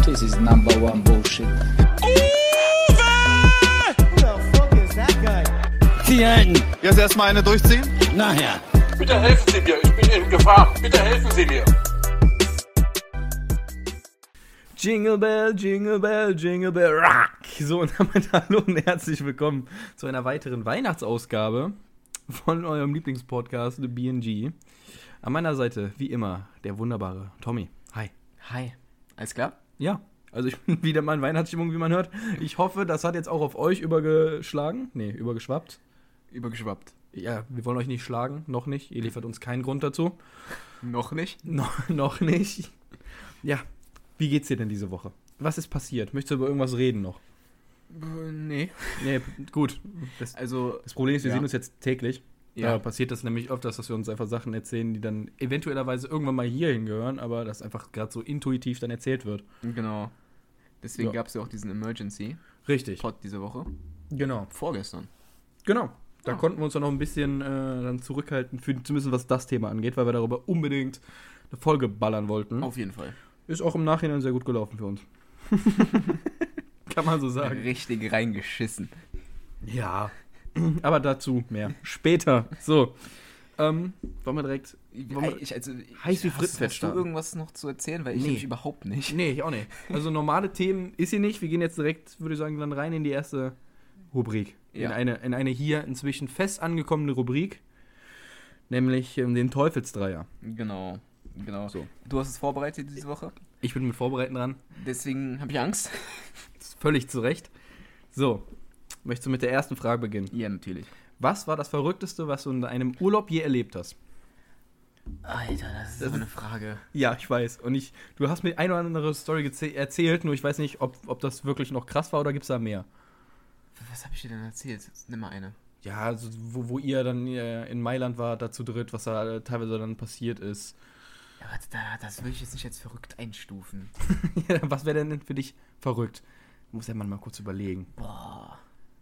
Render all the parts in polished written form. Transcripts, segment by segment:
This is number one bullshit. Jetzt erstmal eine durchziehen. Nachher. Bitte helfen Sie mir, ich bin in Gefahr. Bitte helfen Sie mir. Jingle Bell, Jingle Bell, Jingle Bell, rock. So, und damit hallo und herzlich willkommen zu einer weiteren Weihnachtsausgabe von eurem Lieblingspodcast, The BNG. An meiner Seite, wie immer, der wunderbare Tommy. Hi. Hi. Alles klar? Ja, also ich bin wieder mal in Weihnachtsstimmung, wie man hört. Ich hoffe, das hat jetzt auch auf euch übergeschwappt. Übergeschwappt. Ja, wir wollen euch nicht schlagen, noch nicht. Ihr liefert uns keinen Grund dazu. Noch nicht? Noch nicht. Ja, wie geht's dir denn diese Woche? Was ist passiert? Möchtest du über irgendwas reden noch? Nee. Nee, gut. Das Problem ist, wir sehen uns jetzt täglich. Ja. Da passiert das nämlich öfters, dass wir uns einfach Sachen erzählen, die dann eventuellerweise irgendwann mal hier hingehören, aber das einfach gerade so intuitiv dann erzählt wird. Genau. Deswegen Ja. gab es ja auch diesen Emergency-Pod Richtig. diese Woche. Genau. Vorgestern. Genau. Da Ah. konnten wir uns dann noch ein bisschen dann zurückhalten, zumindest was das Thema angeht, weil wir darüber unbedingt eine Folge ballern wollten. Auf jeden Fall. Ist auch im Nachhinein sehr gut gelaufen für uns. Kann man so sagen. Richtig reingeschissen. Ja. Aber dazu mehr. Später. So. Wollen wir direkt. Heiß wie Frittenfett Hast du starten. irgendwas noch zu erzählen? Weil ich Nee. nämlich überhaupt nicht. Nee, ich auch nicht. Also normale Themen ist hier nicht. Wir gehen jetzt direkt, würde ich sagen, dann rein in die erste Rubrik. Ja. In eine hier inzwischen fest angekommene Rubrik. Nämlich den Teufelsdreier. Genau. So. Du hast es vorbereitet diese Woche. Ich bin mit Vorbereiten dran. Deswegen habe ich Angst. Völlig zu Recht. So. Möchtest du mit der ersten Frage beginnen? Ja, natürlich. Was war das Verrückteste, was du in einem Urlaub je erlebt hast? Alter, das ist so eine Frage. Ja, ich weiß. Und du hast mir eine oder andere Story erzählt, nur ich weiß nicht, ob das wirklich noch krass war oder gibt es da mehr? Was habe ich dir denn erzählt? Nimm mal eine. Ja, also wo ihr dann in Mailand wart, da zu dritt, was da teilweise dann passiert ist. Ja, aber das will ich jetzt nicht als verrückt einstufen. Ja, was wäre denn für dich verrückt? Muss ja mal kurz überlegen. Boah.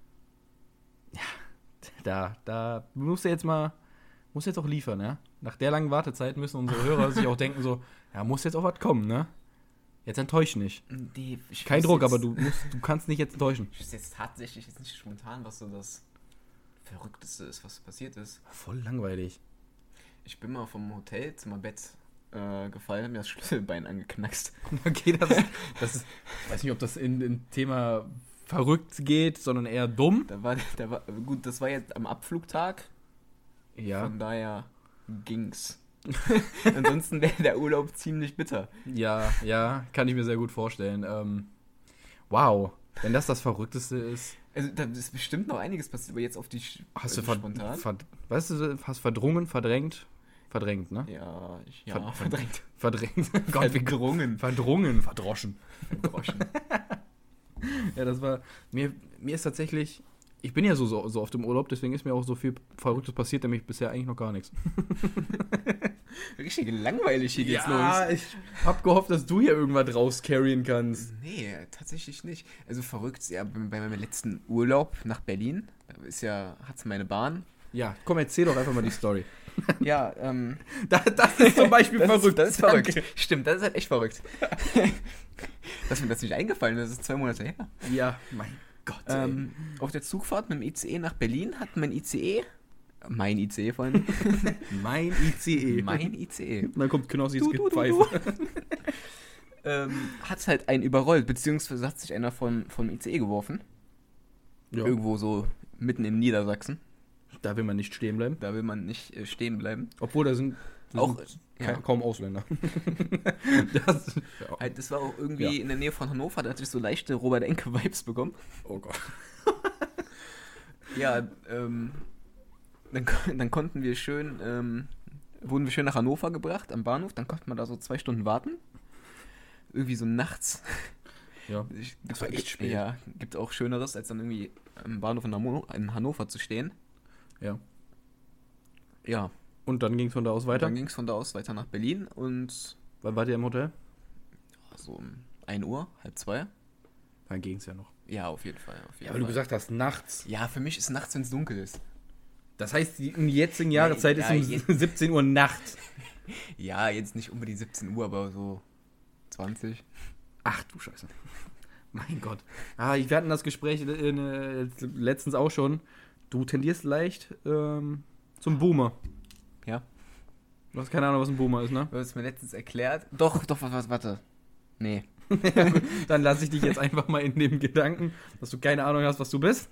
Da musst du jetzt auch liefern, ja? Nach der langen Wartezeit müssen unsere Hörer sich auch denken so, ja, muss jetzt auch was kommen, ne? Jetzt enttäusch nicht. Nee, Kein Druck, aber du kannst nicht jetzt enttäuschen. Ich weiß jetzt tatsächlich jetzt nicht spontan, was so das Verrückteste ist, was passiert ist. Voll langweilig. Ich bin mal vom Hotel zu meinem Bett gefallen, hab mir das Schlüsselbein angeknackst. Okay, das ist, ich weiß nicht, ob das in Thema verrückt geht, sondern eher dumm. Gut, das war jetzt am Abflugtag. Ja. Von daher ging's. Ansonsten wäre der Urlaub ziemlich bitter. Ja, kann ich mir sehr gut vorstellen. Wow, wenn das Verrückteste ist. Also da ist bestimmt noch einiges passiert, aber jetzt auf die Hast du spontan. hast verdrungen, verdrängt, ne? Ja, verdrängt. Gott, verdrungen. Verdroschen. Verdroschen. Ja, das war, mir ist tatsächlich, ich bin ja so oft im Urlaub, deswegen ist mir auch so viel Verrücktes passiert, nämlich bisher eigentlich noch gar nichts. Richtig langweilig hier geht's los. Ja, ich hab gehofft, dass du hier irgendwas rauscarryen kannst. Nee, tatsächlich nicht. Also verrückt, ja, bei meinem letzten Urlaub nach Berlin, da hat's meine Bahn. Ja, komm, erzähl doch einfach mal die Story. Ja, Das ist zum Beispiel verrückt. Das ist verrückt. Stimmt, das ist halt echt verrückt. Dass mir das nicht eingefallen ist, das ist 2 Monate her. Ja, mein Gott. Auf der Zugfahrt mit dem ICE nach Berlin hat mein ICE vor allem. Mein ICE. Mein ICE. Und dann kommt Knossis Du. Gepfeife. Hat halt einen überrollt, beziehungsweise hat sich einer vom ICE geworfen. Ja. Irgendwo so mitten in Niedersachsen. Da will man nicht stehen bleiben. Da will man nicht stehen bleiben. Obwohl, da sind kaum Ausländer. Das war auch irgendwie in der Nähe von Hannover, da hatte ich so leichte Robert-Enke-Vibes bekommen. Oh Gott. Ja, dann konnten wir wurden wir schön nach Hannover gebracht, am Bahnhof, dann konnte man da so 2 Stunden warten. Irgendwie so nachts. Ja, das war echt spät. Ja, gibt auch Schöneres, als dann irgendwie am Bahnhof in Hannover zu stehen. Ja. Ja. Und dann ging es von da aus weiter? Dann ging es von da aus weiter nach Berlin und Wann wart ihr im Hotel? so um 1 Uhr, halb 2. Dann ging es ja noch. Ja, auf jeden Fall. Ja, weil du gesagt hast, nachts. Ja, für mich ist nachts, wenn es dunkel ist. Das heißt, in der jetzigen Jahreszeit Ja, ist um 17 Uhr nachts. Ja, jetzt nicht unbedingt 17 Uhr, aber so 20. Ach du Scheiße. Mein Gott. Wir hatten das Gespräch letztens auch schon. Du tendierst leicht zum Boomer. Ja. Du hast keine Ahnung, was ein Boomer ist, ne? Du hast es mir letztens erklärt. Doch, warte. Nee. Dann lasse ich dich jetzt einfach mal in dem Gedanken, dass du keine Ahnung hast, was du bist.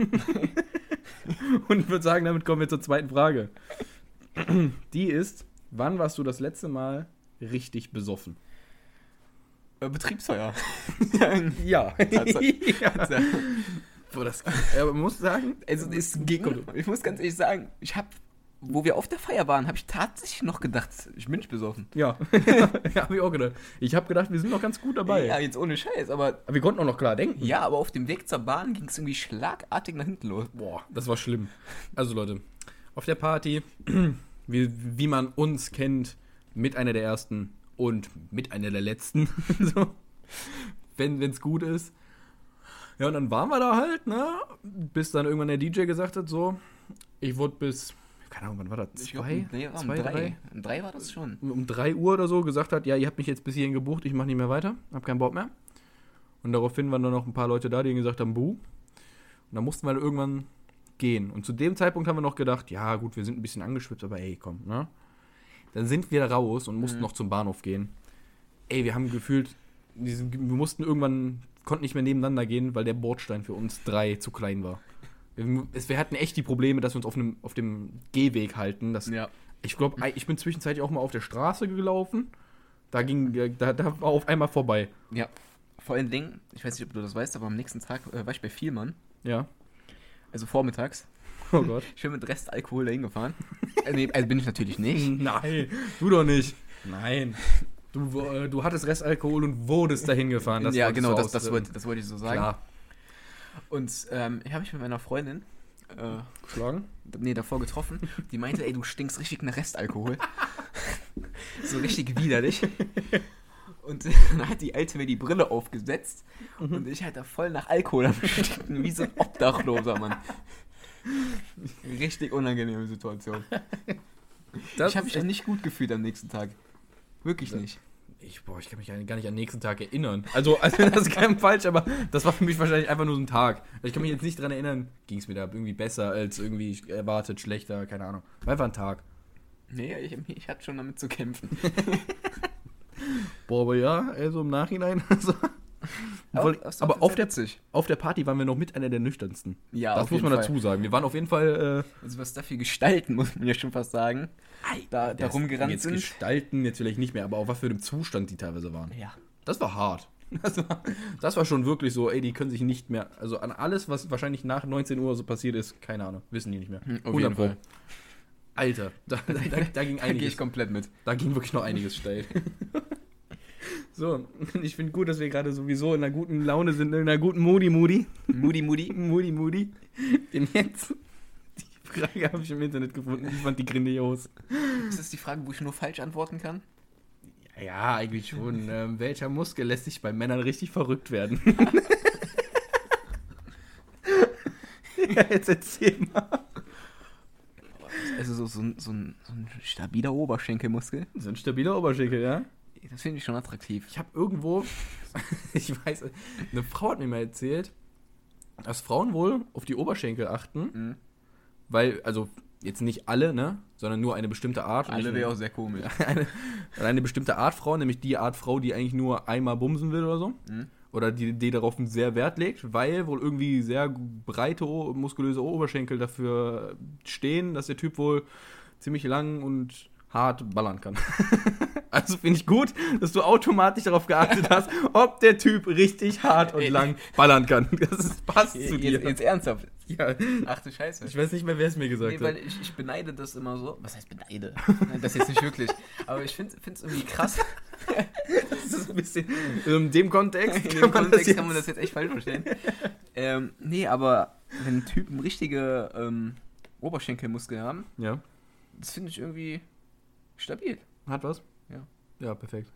Und würde sagen, damit kommen wir zur zweiten Frage. Die ist, wann warst du das letzte Mal richtig besoffen? Betriebsfeier. Ja. Tatsache. Boah, man muss sagen, Also es ging, ich muss ganz ehrlich sagen, wo wir auf der Feier waren, habe ich tatsächlich noch gedacht, ich bin nicht besoffen. ja, habe ich auch gedacht. Ich habe gedacht, wir sind noch ganz gut dabei. Ja, jetzt ohne Scheiß, aber Aber wir konnten auch noch klar denken. ja, aber auf dem Weg zur Bahn ging es irgendwie schlagartig nach hinten los. Boah, das war schlimm. Also Leute, auf der Party, wie man uns kennt, mit einer der ersten und mit einer der letzten, so, wenn es gut ist. Ja, und dann waren wir da halt, ne, bis dann irgendwann der DJ gesagt hat, so, ich wurde bis, keine Ahnung, wann war das, Um 3. Um 3 war das schon. Um 3 Uhr oder so gesagt hat, ja, ihr habt mich jetzt bis hierhin gebucht, ich mache nicht mehr weiter, hab keinen Bock mehr. Und daraufhin waren dann noch ein paar Leute da, die gesagt haben, buh. Und dann mussten wir halt irgendwann gehen. Und zu dem Zeitpunkt haben wir noch gedacht, ja gut, wir sind ein bisschen angeschwipst, aber ey, komm, ne. Dann sind wir raus und mussten noch zum Bahnhof gehen. Ey, wir haben gefühlt, wir mussten irgendwann, konnten nicht mehr nebeneinander gehen, weil der Bordstein für uns 3 zu klein war. Wir hatten echt die Probleme, dass wir uns auf dem Gehweg halten. Ja. Ich glaube, ich bin zwischenzeitlich auch mal auf der Straße gelaufen. Da war auf einmal vorbei. Ja. Vor allen Dingen, ich weiß nicht, ob du das weißt, aber am nächsten Tag war ich bei Vielmann. Ja. Also vormittags. Oh Gott. Ich bin mit Restalkohol dahin gefahren. Also bin ich natürlich nicht. Nein, du doch nicht. Nein. Du hattest Restalkohol und wurdest dahin gefahren. Das ja, genau, das das wollte ich so sagen. Klar. Und ich habe mich mit meiner Freundin Geschlagen? davor getroffen. Die meinte, ey, du stinkst richtig nach Restalkohol. So richtig widerlich. Und dann hat die Alte mir die Brille aufgesetzt und ich halt da voll nach Alkohol am Stinken, wie so ein Obdachloser, Mann. Richtig unangenehme Situation. Ich habe mich nicht gut gefühlt am nächsten Tag. Wirklich nicht. Ich kann mich gar nicht an den nächsten Tag erinnern. Also das ist kein falsch, aber das war für mich wahrscheinlich einfach nur so ein Tag. Ich kann mich jetzt nicht dran erinnern, ging es mir da irgendwie besser als irgendwie erwartet, schlechter, keine Ahnung. War einfach ein Tag. Nee, ich hatte schon damit zu kämpfen. Boah, aber ja, also im Nachhinein. Also, aber auf der Party waren wir noch mit einer der nüchternsten. Ja, das muss man dazu sagen. Wir waren auf jeden Fall. Also was dafür gestalten, muss man ja schon fast sagen. Da rumgerannt jetzt sind. Gestalten jetzt vielleicht nicht mehr, aber auch was für einem Zustand die teilweise waren. Ja. Das war hart. Das war schon wirklich so, ey, die können sich nicht mehr. Also an alles, was wahrscheinlich nach 19 Uhr so passiert ist, keine Ahnung, wissen die nicht mehr. Auf jeden Fall. Alter, da ging einiges. Da gehe ich komplett mit. Da ging wirklich noch einiges steil. So, ich finde gut, dass wir gerade sowieso in einer guten Laune sind, in einer guten Moody. Denn jetzt, die Frage habe ich im Internet gefunden, ich fand die grandios. Ist das die Frage, wo ich nur falsch antworten kann? Ja, eigentlich schon. Welcher Muskel lässt sich bei Männern richtig verrückt werden? Ja, jetzt erzähl mal. Also so ein stabiler Oberschenkelmuskel. So ein stabiler Oberschenkel, ja? Das finde ich schon attraktiv. Ich habe irgendwo, ich weiß, eine Frau hat mir mal erzählt, dass Frauen wohl auf die Oberschenkel achten, weil, also jetzt nicht alle, ne, sondern nur eine bestimmte Art. Alle wäre auch sehr komisch. Eine bestimmte Art Frau, nämlich die Art Frau, die eigentlich nur einmal bumsen will oder so. Oder die darauf sehr Wert legt, weil wohl irgendwie sehr breite, muskulöse Oberschenkel dafür stehen, dass der Typ wohl ziemlich lang und hart ballern kann. Also finde ich gut, dass du automatisch darauf geachtet hast, ob der Typ richtig hart und lang ballern kann. Das passt zu dir. Jetzt ernsthaft? Ja. Ach du Scheiße. Ich weiß nicht mehr, wer es mir gesagt hat. Weil ich beneide das immer so. Was heißt beneide? Das jetzt nicht wirklich. Aber ich finde es irgendwie krass. Das ist ein bisschen in dem Kontext. In dem Kontext kann man das jetzt echt falsch verstehen. Nee, aber wenn Typen richtige Oberschenkelmuskeln haben, ja, das finde ich irgendwie stabil. Hat was? Ja. Ja, perfekt.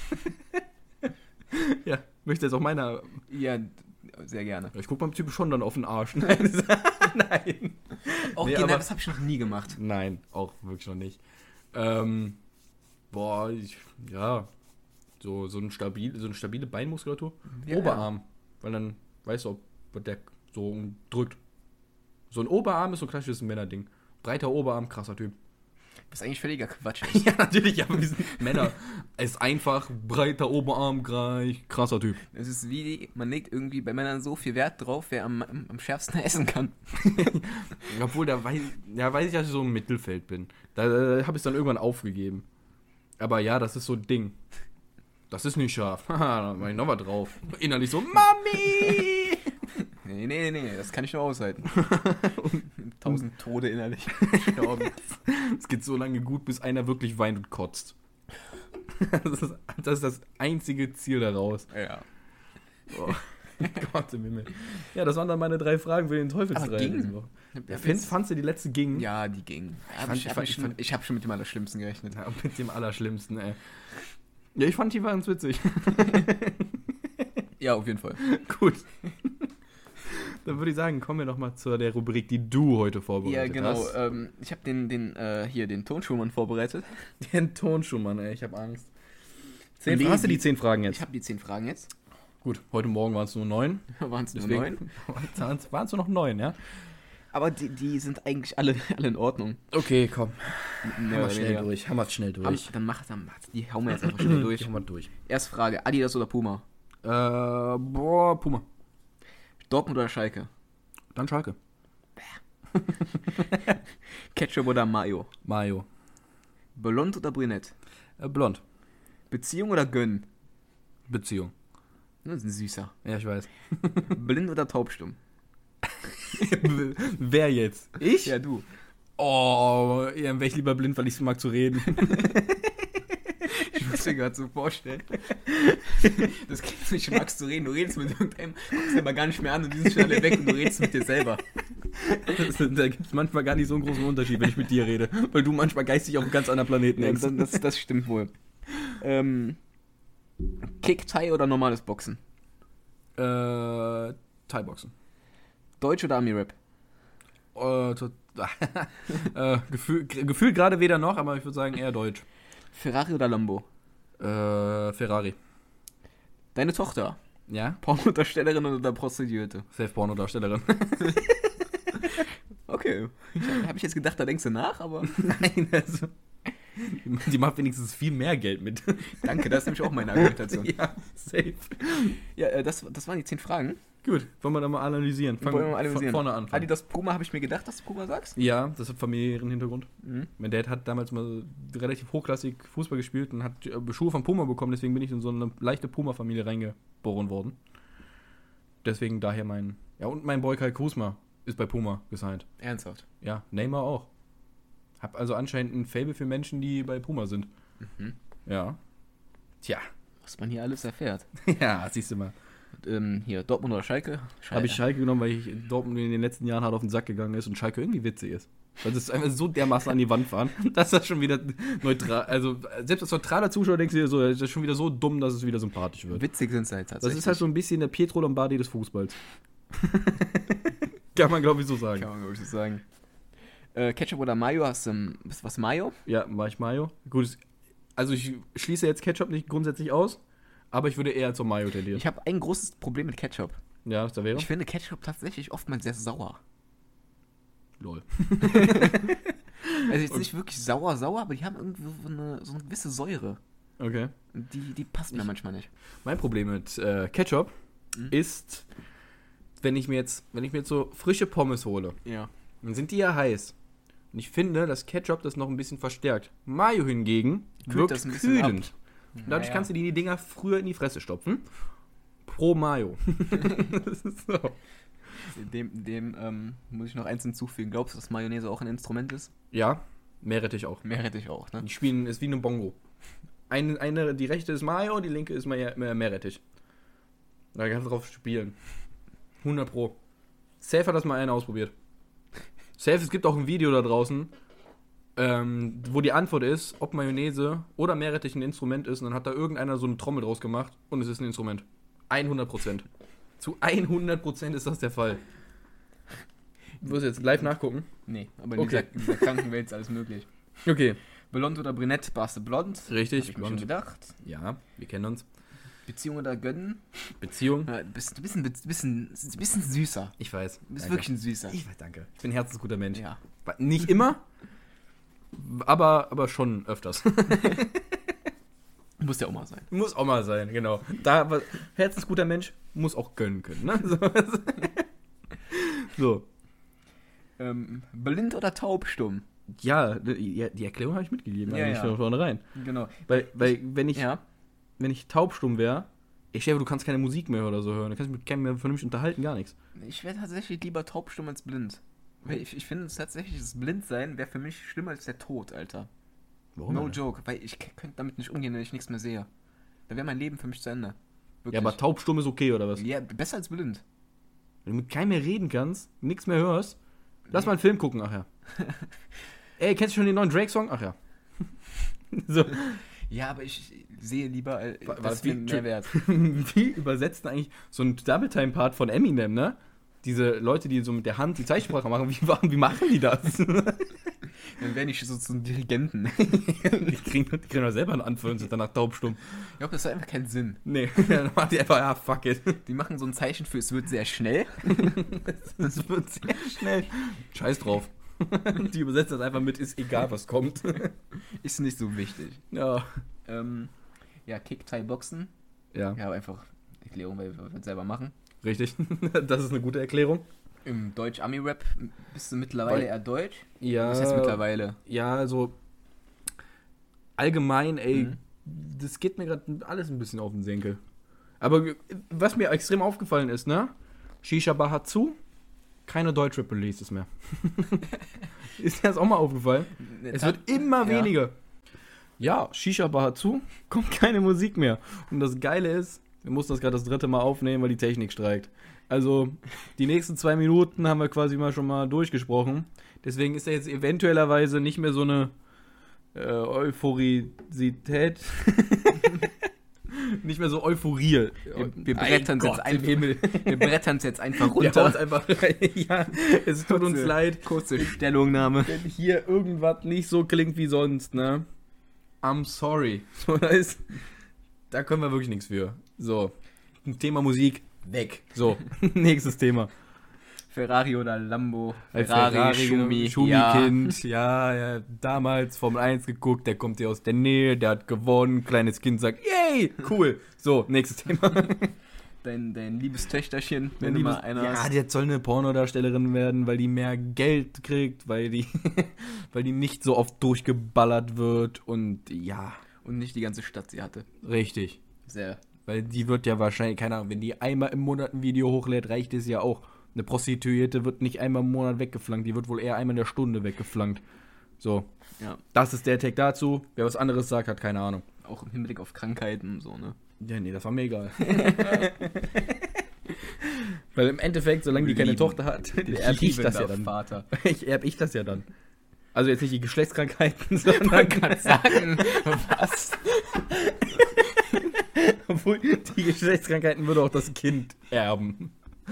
Ja, möchte jetzt auch meiner. Ja, sehr gerne. Ich gucke beim Typen schon dann auf den Arsch. Nein. Auch nee, aber das habe ich noch nie gemacht. Nein, auch wirklich noch nicht. Boah, So eine stabile Beinmuskulatur. Ja. Oberarm. Weil dann weißt du, ob der so drückt. So ein Oberarm ist so ein klassisches Männerding. Breiter Oberarm, krasser Typ. Was eigentlich völliger Quatsch ist. Ja, natürlich, aber wir sind Männer. Es ist einfach, breiter Oberarm, gleich, krasser Typ. Es ist wie, man legt irgendwie bei Männern so viel Wert drauf, wer am schärfsten essen kann. Obwohl, da weiß ich, dass ich so im Mittelfeld bin. Da habe ich es dann irgendwann aufgegeben. Aber ja, das ist so ein Ding. Das ist nicht scharf. Haha, da mach ich noch was drauf. Innerlich so, Mami! Nee, das kann ich nur aushalten. 1000 Tode innerlich. Es geht so lange gut, bis einer wirklich weint und kotzt. Das ist das einzige Ziel daraus. Ja. Oh. Gott im Himmel. Ja, das waren dann meine 3 Fragen für den Teufelsdreieck. Ja, fandst du die letzte ging? Ja, die ging. Ich hab schon mit dem Allerschlimmsten gerechnet. Ja, mit dem Allerschlimmsten, ey. Ja, ich fand die ganz witzig. Ja, auf jeden Fall. Gut. Dann würde ich sagen, kommen wir noch mal zu der Rubrik, die du heute vorbereitet hast. Ja, genau. Ich habe den Tonschuhmann vorbereitet. Den Tonschuhmann, ey, ich habe Angst. Hast du die 10 Fragen jetzt? Ich habe die 10 Fragen jetzt. Gut, heute Morgen waren es nur 9. Waren es nur 9? Waren es nur noch 9, ja? Aber die sind eigentlich alle in Ordnung. Okay, komm. Hammer schnell durch. Dann die hauen wir jetzt einfach schnell durch. Die hauen wir durch. Erste Frage, Adidas oder Puma? Puma. Dortmund oder Schalke? Dann Schalke. Ketchup oder Mayo? Mayo. Blond oder brünett? Blond. Beziehung oder Gönn? Beziehung. Das ist ein Süßer. Ja, ich weiß. Blind oder taubstumm? Wer jetzt? Ich? Ja, du. Oh, ja, wäre ich lieber blind, weil ich es mag zu reden. Ich muss mir gerade so vorstellen. Das klingt nicht, du magst zu reden, du redest mit irgendeinem, guckst dir aber gar nicht mehr an und die sind schon alle weg und du redest mit dir selber. Da gibt es manchmal gar nicht so einen großen Unterschied, wenn ich mit dir rede, weil du manchmal geistig auf einem ganz anderen Planeten hängst. Ja, das stimmt wohl. Kick-Thai oder normales Boxen? Thai-Boxen. Deutsch oder Ami-Rap? Gefühlt gerade weder noch, aber ich würde sagen eher Deutsch. Ferrari oder Lambo? Ferrari. Deine Tochter? Ja? Pornodarstellerin oder Prostituierte? Safe Pornodarstellerin. Okay. Habe ich jetzt gedacht, da denkst du nach, aber... Nein, also... Die macht wenigstens viel mehr Geld mit. Danke, das ist nämlich auch meine Argumentation. Ja, safe. Ja, das waren die 10 Fragen. Gut, wollen wir da mal analysieren. Wollen wir mal analysieren. Vorne an. Adidas Puma, habe ich mir gedacht, dass du Puma sagst? Ja, das hat familiären Hintergrund. Mhm. Mein Dad hat damals mal relativ hochklassig Fußball gespielt und hat Schuhe von Puma bekommen, deswegen bin ich in so eine leichte Puma-Familie reingeboren worden. Deswegen daher mein... Ja, und mein Boy Kai Kusma ist bei Puma gesigned. Ernsthaft? Ja, Neymar auch. Hab also anscheinend ein Faible für Menschen, die bei Puma sind. Mhm. Ja. Tja. Was man hier alles erfährt. Ja, siehst du mal. Hier, Dortmund oder Schalke? Habe ich Schalke genommen, weil ich Dortmund in den letzten Jahren hart auf den Sack gegangen ist und Schalke irgendwie witzig ist. Weil das einfach so dermaßen an die Wand fahren, dass das schon wieder neutral, also selbst als neutraler Zuschauer denkst du dir so, das ist schon wieder so dumm, dass es wieder sympathisch wird. Witzig sind sie halt tatsächlich. Das ist halt so ein bisschen der Pietro Lombardi des Fußballs. Kann man, glaube ich, so sagen. Kann man, glaube ich, so sagen. Ketchup oder Mayo? Hast du was Mayo? Ja, mach ich Mayo. Gut, also ich schließe jetzt Ketchup nicht grundsätzlich aus, aber ich würde eher zur Mayo tendieren. Ich habe ein großes Problem mit Ketchup. Ja, was da wäre? Ich finde Ketchup tatsächlich oftmals sehr sauer. Lol. Also jetzt nicht wirklich sauer, aber die haben irgendwie so eine gewisse Säure. Okay. Die passt mir manchmal nicht. Mein Problem mit Ketchup ist, wenn ich mir jetzt so frische Pommes hole, Ja. dann sind die ja heiß. Und ich finde, dass Ketchup das noch ein bisschen verstärkt. Mayo hingegen wirkt das ein bisschen kühlend. Und dadurch kannst du die Dinger früher in die Fresse stopfen. Pro Mayo. Das ist so. Dem muss ich noch eins hinzufügen. Glaubst du, dass Mayonnaise auch ein Instrument ist? Ja, Meerrettich auch. Meerrettich auch, ne? Die spielen, ist wie eine Bongo. Die rechte ist Mayo, die linke ist Meerrettich. Da kannst du drauf spielen. 100 Pro. Safe hat das mal einer ausprobiert. Safe, es gibt auch ein Video da draußen, wo die Antwort ist, ob Mayonnaise oder Meerrettich ein Instrument ist. Und dann hat da irgendeiner so eine Trommel draus gemacht und es ist ein Instrument. 100%. Zu 100% ist das der Fall. Du wirst jetzt live nachgucken. Nee, aber in dieser kranken Welt ist alles möglich. Okay. Blond oder brünett, warst du blond? Richtig, Hab ich mir schon gedacht. Ja, wir kennen uns. Beziehung oder gönnen? Beziehung. Du bist ein bisschen süßer. Ich weiß. Du bist Danke. wirklich ein Süßer. Ich weiß, danke. Ich bin ein herzensguter Mensch. Ja. Nicht immer, aber schon öfters. Muss ja auch mal sein. Muss auch mal sein, genau. Herzensguter Mensch muss auch gönnen können, ne? So. Blind oder taubstumm? Ja, die Erklärung habe ich mitgegeben, Ja, eigentlich ja. von vornherein. Genau. Weil wenn ich Ja. taubstumm wäre, ich stelle, du kannst keine Musik mehr oder so hören, du kannst dich mit keinem mehr vernünftig unterhalten, gar nichts. Ich wäre tatsächlich lieber taubstumm als blind. Weil ich finde es tatsächlich, das Blindsein wäre für mich schlimmer als der Tod, Alter. Warum No denn? joke, weil ich könnte damit nicht umgehen, wenn ich nichts mehr sehe. Da wäre mein Leben für mich zu Ende. Ja, Wirklich. aber taubstumm ist okay, oder was? Ja, besser als blind. Wenn du mit keinem mehr reden kannst, nichts mehr hörst, lass mal einen Film gucken, ach ja. Ey, kennst du schon den neuen Drake-Song? Ach ja. So. Ja, aber ich sehe lieber, Was, das wie- ist mir mehr wert. Wie übersetzt denn eigentlich so ein Double-Time-Part von Eminem, ne? Diese Leute, die so mit der Hand die Zeichensprache machen, wie machen die das? Dann wäre ich so zum Dirigenten. die kriegen doch selber einen Anfall und sind danach taubstumm. Ich glaube, das hat einfach keinen Sinn. Nee, dann macht die einfach, ja, fuck it. Die machen so ein Zeichen für, es wird sehr schnell. Das wird sehr schnell. Scheiß drauf. Die übersetzen das einfach mit, ist egal, was kommt. Ist nicht so wichtig. Ja. Ja, Kick, Thai, Boxen. Ja, Ja, aber einfach Erklärung, weil wir es selber machen. richtig. Das ist eine gute Erklärung. Im Deutsch-Ami-Rap bist du mittlerweile eher Deutsch? Ja. Was heißt mittlerweile? Ja, also allgemein, ey, Mhm. das geht mir gerade alles ein bisschen auf den Senkel. Aber was mir extrem aufgefallen ist, ne? Shisha Bar hat zu, keine Deutsch-Rap-Releases mehr. Ist dir das auch mal aufgefallen? Es wird immer Ja. weniger. Ja, Shisha Bar hat zu, kommt keine Musik mehr. Und das Geile ist, wir mussten das gerade das 3. Mal aufnehmen, weil die Technik streikt. Also, die nächsten 2 Minuten haben wir quasi schon mal durchgesprochen. Deswegen ist da jetzt eventuellerweise nicht mehr so eine Euphorisität. Nicht mehr so Euphorie. Wir brettern es jetzt einfach Wir runter. hauen einfach rein. Ja, es tut uns leid, Kurze Stellungnahme. wenn hier irgendwas nicht so klingt wie sonst, ne? I'm sorry. So, da können wir wirklich nichts für. So, Thema Musik, weg. So, nächstes Thema. Ferrari oder Lambo. Schumi-Kind, ja, damals Formel 1 geguckt, der kommt hier aus der Nähe, der hat gewonnen, kleines Kind sagt, yay, cool. So, nächstes Thema. Dein liebes Töchterchen, wenn du mal einer ja, hast. die soll eine Pornodarstellerin werden, weil die mehr Geld kriegt, weil die nicht so oft durchgeballert wird und ja, Und nicht die ganze Stadt sie hatte. richtig. Sehr. Weil die wird ja wahrscheinlich, keine Ahnung, wenn die einmal im Monat ein Video hochlädt, reicht es ja auch. Eine Prostituierte wird nicht einmal im Monat weggeflankt, die wird wohl eher einmal in der Stunde weggeflankt. So, Ja. das ist der Tag dazu. Wer was anderes sagt, hat keine Ahnung. Auch im Hinblick auf Krankheiten und so, ne? Ja, nee, das war mir egal. Weil im Endeffekt, solange die keine Lieben. Tochter hat, erb ich das ja dann. Vater. Erb ich das ja dann. Also jetzt nicht die Geschlechtskrankheiten, sondern Kann sagen, was? obwohl die Geschlechtskrankheiten würde auch das Kind erben.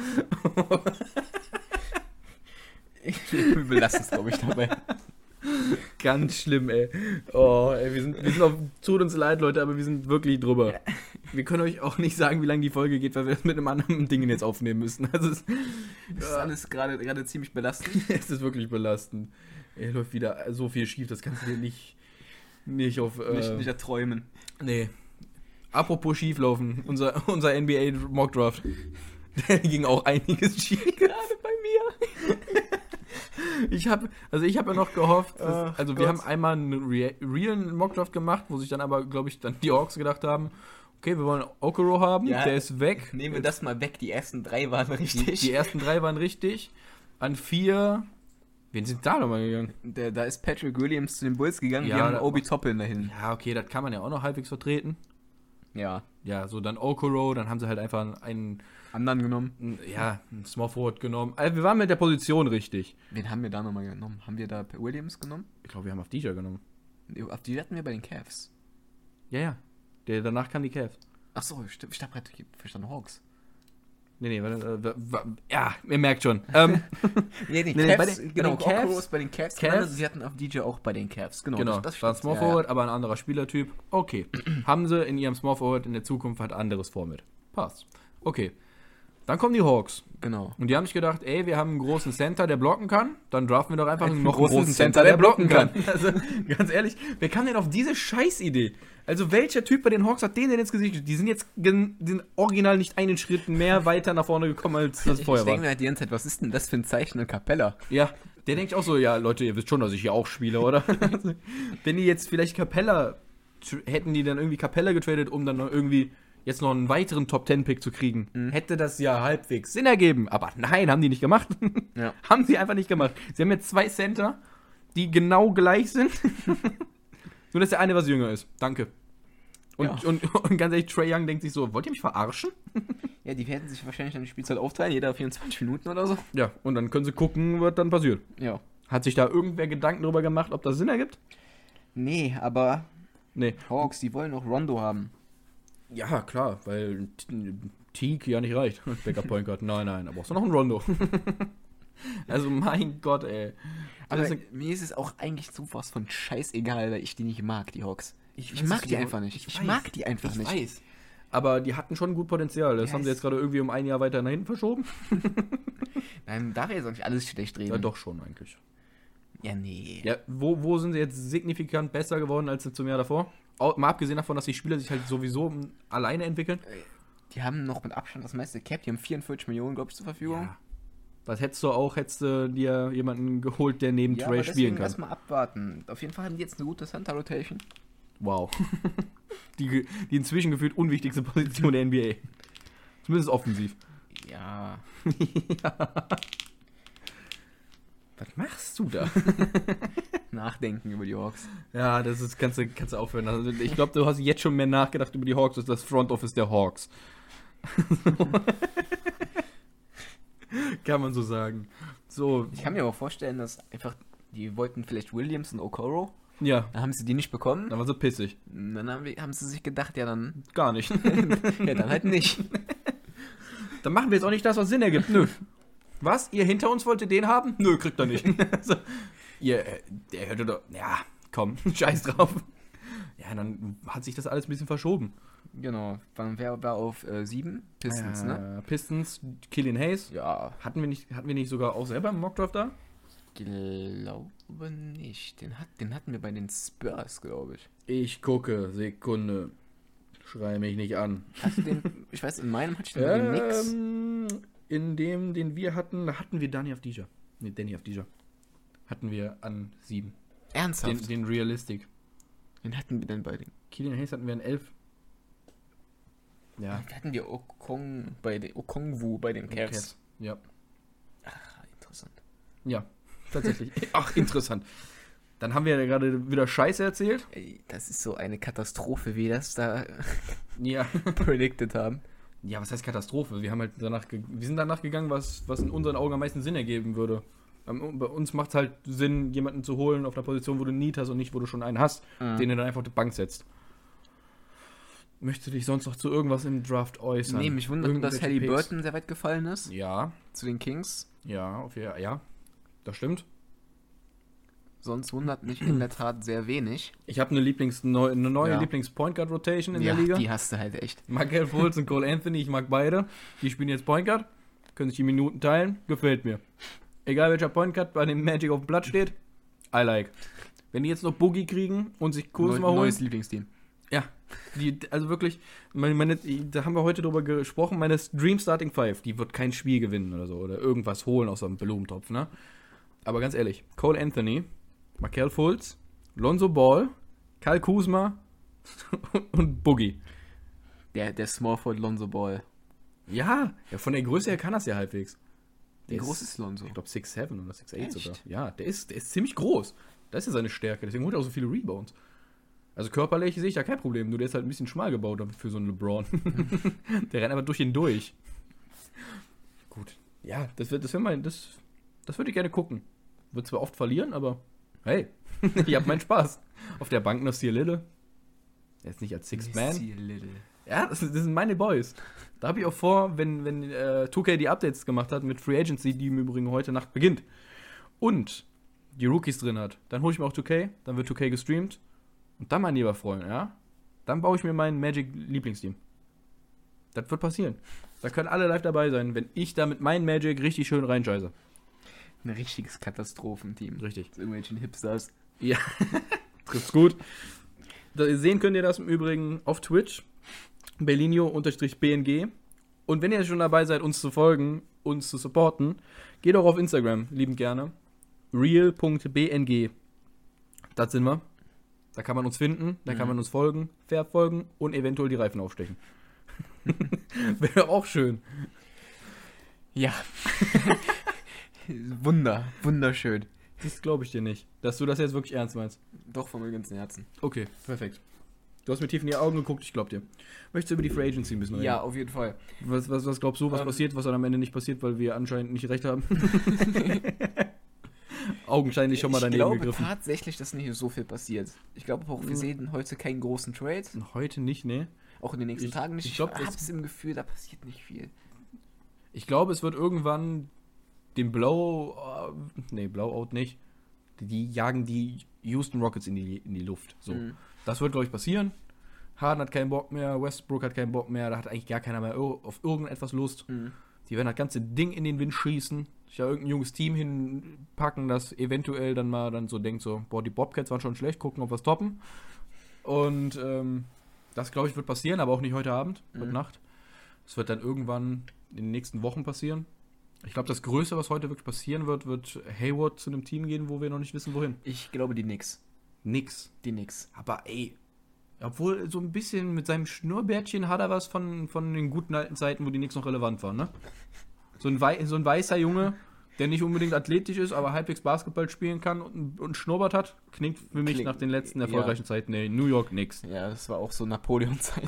Wir belassen es, glaube ich, dabei. Ganz schlimm, ey. Oh, ey, wir sind auf, tut uns leid, Leute, aber wir sind wirklich drüber. Wir können euch auch nicht sagen, wie lange die Folge geht, weil wir es mit einem anderen Ding jetzt aufnehmen müssen. Also Das ist alles gerade ziemlich belastend. es ist wirklich belastend. Ey, läuft wieder so viel schief, das kannst du dir nicht auf... Nicht erträumen. Nee. Apropos schieflaufen, unser NBA Mockdraft, der ging auch einiges schief. Gerade bei mir. Ich habe ja noch gehofft, also wir haben einmal einen realen Mockdraft gemacht, wo sich dann aber, glaube ich, dann die Hawks gedacht haben, okay, wir wollen Okoro haben, Ja. der ist weg. Nehmen wir das mal weg, die ersten 3 waren richtig. Die ersten 3 waren richtig. An 4, wen sind da nochmal gegangen? Da ist Patrick Williams zu den Bulls gegangen, Ja, wir haben da- Obi Toppin dahin. Ja, okay, das kann man ja auch noch halbwegs vertreten. Ja. Ja, so dann Okoro, dann haben sie halt einfach einen Anderen genommen. einen Small Forward genommen. Also wir waren mit der Position richtig. Wen haben wir da nochmal genommen? Haben wir da Williams genommen? Ich glaube, wir haben auf DJ genommen. Auf die hatten wir bei den Cavs. Ja. Danach kam die Cavs. Achso, stimmt. Ich habe gerade verstanden Hawks. Nee, ja, ihr merkt schon. Nee, die Nee, Cavs, bei genau, den Cavs. Okoro bei den Cavs. Cavs. Sie hatten auf DJ auch bei den Cavs. Genau, Genau, das war ein stimmt. Small Ja, Forward, aber ein anderer Spielertyp. Okay, haben sie in ihrem Small Forward in der Zukunft halt anderes vor mit. Passt. Okay, dann kommen die Hawks. Genau. Und die haben sich gedacht, ey, wir haben einen großen Center, der blocken kann, dann draften wir doch einfach Einen noch einen großen großen Center, Center, der der blocken blocken kann. Also, ganz ehrlich, wer kam denn auf diese Scheißidee? Also, welcher Typ bei den Hawks hat denen denn ins Gesicht geschrieben? Die sind jetzt die sind original nicht einen Schritt mehr weiter nach vorne gekommen, als das Ich vorher denke war. mir halt die ganze Zeit, was ist denn das für ein Zeichen in Capella? Ja, der denkt auch so, ja, Leute, ihr wisst schon, dass ich hier auch spiele, oder? Wenn die jetzt vielleicht Capella, hätten die dann irgendwie Capella getradet, um dann noch irgendwie jetzt noch einen weiteren Top-10-Pick zu kriegen, hätte das ja halbwegs Sinn ergeben. Aber nein, haben die nicht gemacht. Ja. Haben sie einfach nicht gemacht. Sie haben jetzt 2 Center, die genau gleich sind. Nur, dass der eine was jünger ist. Danke. Und, Ja. und ganz ehrlich, Trae Young denkt sich so, wollt ihr mich verarschen? Ja, die werden sich wahrscheinlich dann die Spielzeit aufteilen, jeder 24 Minuten oder so. Ja, und dann können sie gucken, was dann passiert. Ja. Hat sich da irgendwer Gedanken darüber gemacht, ob das Sinn ergibt? Nee, aber Nee. Hawks, die wollen auch Rondo haben. Ja, klar, weil Teague ja nicht reicht. Backup Point Guard. Nein, da brauchst du noch einen Rondo. Also, mein Gott, ey. Aber Das ist- mir ist es auch eigentlich sowas von scheißegal, weil ich die nicht mag, die Hawks. Ich weiß, mag dass die du- einfach nicht. ich Ich weiß. mag die einfach Ich nicht. weiß. Aber die hatten schon gut Potenzial. Das Ja, haben sie es- jetzt gerade irgendwie um ein Jahr weiter nach hinten verschoben. Nein, darf jetzt auch nicht alles schlecht reden. Ja, doch schon eigentlich. Ja, nee. Ja, wo sind sie jetzt signifikant besser geworden als zum Jahr davor? Mal abgesehen davon, dass die Spieler sich halt sowieso alleine entwickeln. Die haben noch mit Abstand das meiste Cap. Die haben 44 Millionen, glaube ich, zur Verfügung. Ja. Was hättest du dir jemanden geholt, der neben Ja, Trey aber spielen deswegen kann? erstmal abwarten. Auf jeden Fall haben die jetzt eine gute Center-Rotation. Wow. die inzwischen gefühlt unwichtigste Position der NBA. Zumindest offensiv. Ja. Was machst du da? Nachdenken über die Hawks. Ja, das ist, kannst du aufhören. Also ich glaube, du hast jetzt schon mehr nachgedacht über die Hawks als das Front Office der Hawks. Kann man so sagen. So, Ich kann mir aber vorstellen, dass einfach, die wollten vielleicht Williams und Okoro. ja, Dann haben sie die nicht bekommen. dann war so pissig. Dann haben sie sich gedacht, ja dann, Gar nicht. ja, dann halt nicht. Dann machen wir jetzt auch nicht das, was Sinn ergibt. Nö. Was? Ihr hinter uns wolltet den haben? Nö, kriegt er nicht. So, der hörte doch. Ja, komm, scheiß drauf. Ja, dann hat sich das alles ein bisschen verschoben. Genau. Wer war auf 7? Pistons, ne? Pistons, Killian Hayes. Ja. Hatten wir nicht sogar auch selber im Mockdraft da? Glaube nicht. Den hatten wir bei den Spurs, glaube ich. Ich gucke, Sekunde. Schrei mich nicht an. Hast du den, ich weiß, in meinem hatte ich den bei den Knicks. In dem, den wir hatten, da hatten wir Danny Avdija. Nee, Danny Avdija. Hatten wir an 7. Ernsthaft? Den Realistic. Den hatten wir denn bei den... Killian Hayes hatten wir an 11. Ja. Hatten wir Okongwu bei den Cavs. Ja. Ach, interessant. Ja, tatsächlich. Ach, interessant. Dann haben wir ja gerade wieder Scheiße erzählt. Ey, das ist so eine Katastrophe, wie das da Ja. predicted haben. Ja, was heißt Katastrophe? Wir haben halt wir sind danach gegangen, was in unseren Augen am meisten Sinn ergeben würde. Bei uns macht es halt Sinn, jemanden zu holen auf einer Position, wo du Need hast und nicht, wo du schon einen hast, den du dann einfach auf die Bank setzt. Möchtest du dich sonst noch zu irgendwas im Draft äußern? Nee, mich wundert, dass Irgendwelche Picks? Halliburton sehr weit gefallen ist. Ja, Zu den Kings. ja, ja, das stimmt. Sonst wundert mich in der Tat sehr wenig. Ich habe eine neue Ja. Lieblings-Point Guard Rotation in Ja, der Liga. die hast du halt echt. Markel Fultz und Cole Anthony, ich mag beide. Die spielen jetzt Point Guard, können sich die Minuten teilen, gefällt mir. Egal welcher Point Guard bei dem Magic auf dem Blatt steht, I like. Wenn die jetzt noch Boogie kriegen und sich Kuzma holen, Neues Lieblingsteam. ja, also wirklich, da haben wir heute drüber gesprochen, meine Dream Starting Five, die wird kein Spiel gewinnen oder so, oder irgendwas holen aus einem Blumentopf, ne? Aber ganz ehrlich, Cole Anthony, Markel Fultz, Lonzo Ball, Kyle Kuzma und Boogie. Der Smallford Lonzo Ball. Ja, von der Größe her kann das ja halbwegs. Wie groß ist Lonzo? Ich glaube 6'7 oder 6'8 Echt? sogar. Ja, der ist ziemlich groß. Das ist ja seine Stärke, deswegen holt er auch so viele Rebounds. Also körperlich sehe ich da kein Problem, nur der ist halt ein bisschen schmal gebaut für so einen LeBron. Der rennt aber durch ihn durch. Gut. Ja, das würde ich gerne gucken. Wird zwar oft verlieren, aber hey, ich habe meinen Spaß. Auf der Bank noch Sir Little. Er ist nicht als Sixth Man. Missy Little. Ja, das sind meine Boys. Da habe ich auch vor, wenn 2K die Updates gemacht hat mit Free Agency, die im Übrigen heute Nacht beginnt, und die Rookies drin hat, dann hole ich mir auch 2K, dann wird 2K gestreamt und dann, mein lieber Freund, ja, dann baue ich mir mein Magic-Lieblingsteam. Das wird passieren. Da können alle live dabei sein, wenn ich da mit meinem Magic richtig schön reinscheiße. Ein richtiges Katastrophenteam. Richtig. Mit irgendwelchen Hipsters. Ja, trifft's gut. Sehen könnt ihr das im Übrigen auf Twitch, Berlinio_BNG. Und wenn ihr schon dabei seid, uns zu folgen, uns zu supporten, geht auch auf Instagram, liebend gerne. real.bng. Das sind wir. Da kann man uns finden, da kann man uns folgen, verfolgen und eventuell die Reifen aufstechen. Wäre auch schön. Ja. Wunderschön. Das glaube ich dir nicht, dass du das jetzt wirklich ernst meinst. Doch, von meinem ganzen Herzen. Okay, perfekt. Du hast mir tief in die Augen geguckt, ich glaub dir. Möchtest du über die Free Agency ein bisschen reden? Ja, auf jeden Fall. Was glaubst du, was passiert, was dann am Ende nicht passiert, weil wir anscheinend nicht recht haben? Augenscheinlich schon mal daneben gegriffen. Ich glaube tatsächlich, dass nicht so viel passiert. Ich glaube auch, wir sehen heute keinen großen Trade. Heute nicht, ne? Auch in den nächsten Tagen nicht. Ich habe es im Gefühl, da passiert nicht viel. Ich glaube, es wird irgendwann den Blowout nicht. Die jagen die Houston Rockets in die Luft. So. Das wird, glaube ich, passieren. Harden hat keinen Bock mehr, Westbrook hat keinen Bock mehr, da hat eigentlich gar keiner mehr auf irgendetwas Lust. Die werden das ganze Ding in den Wind schießen, sich ja irgendein junges Team hinpacken, das eventuell dann mal dann so denkt, so, boah, die Bobcats waren schon schlecht, gucken, ob wir es toppen. Und das, glaube ich, wird passieren, aber auch nicht heute Abend, heute Nacht. Es wird dann irgendwann in den nächsten Wochen passieren. Ich glaube, das Größte, was heute wirklich passieren wird Hayward zu einem Team gehen, wo wir noch nicht wissen, wohin. Ich glaube, die Knicks. Die Knicks. Aber ey, obwohl so ein bisschen mit seinem Schnurrbärtchen hat er was von den guten alten Zeiten, wo die Knicks noch relevant waren, ne? So ein weißer Junge, der nicht unbedingt athletisch ist, aber halbwegs Basketball spielen kann und einen Schnurrbart hat, klingt für mich nach den letzten erfolgreichen Zeiten der New York Knicks. Ja, das war auch so Napoleon-Zeit.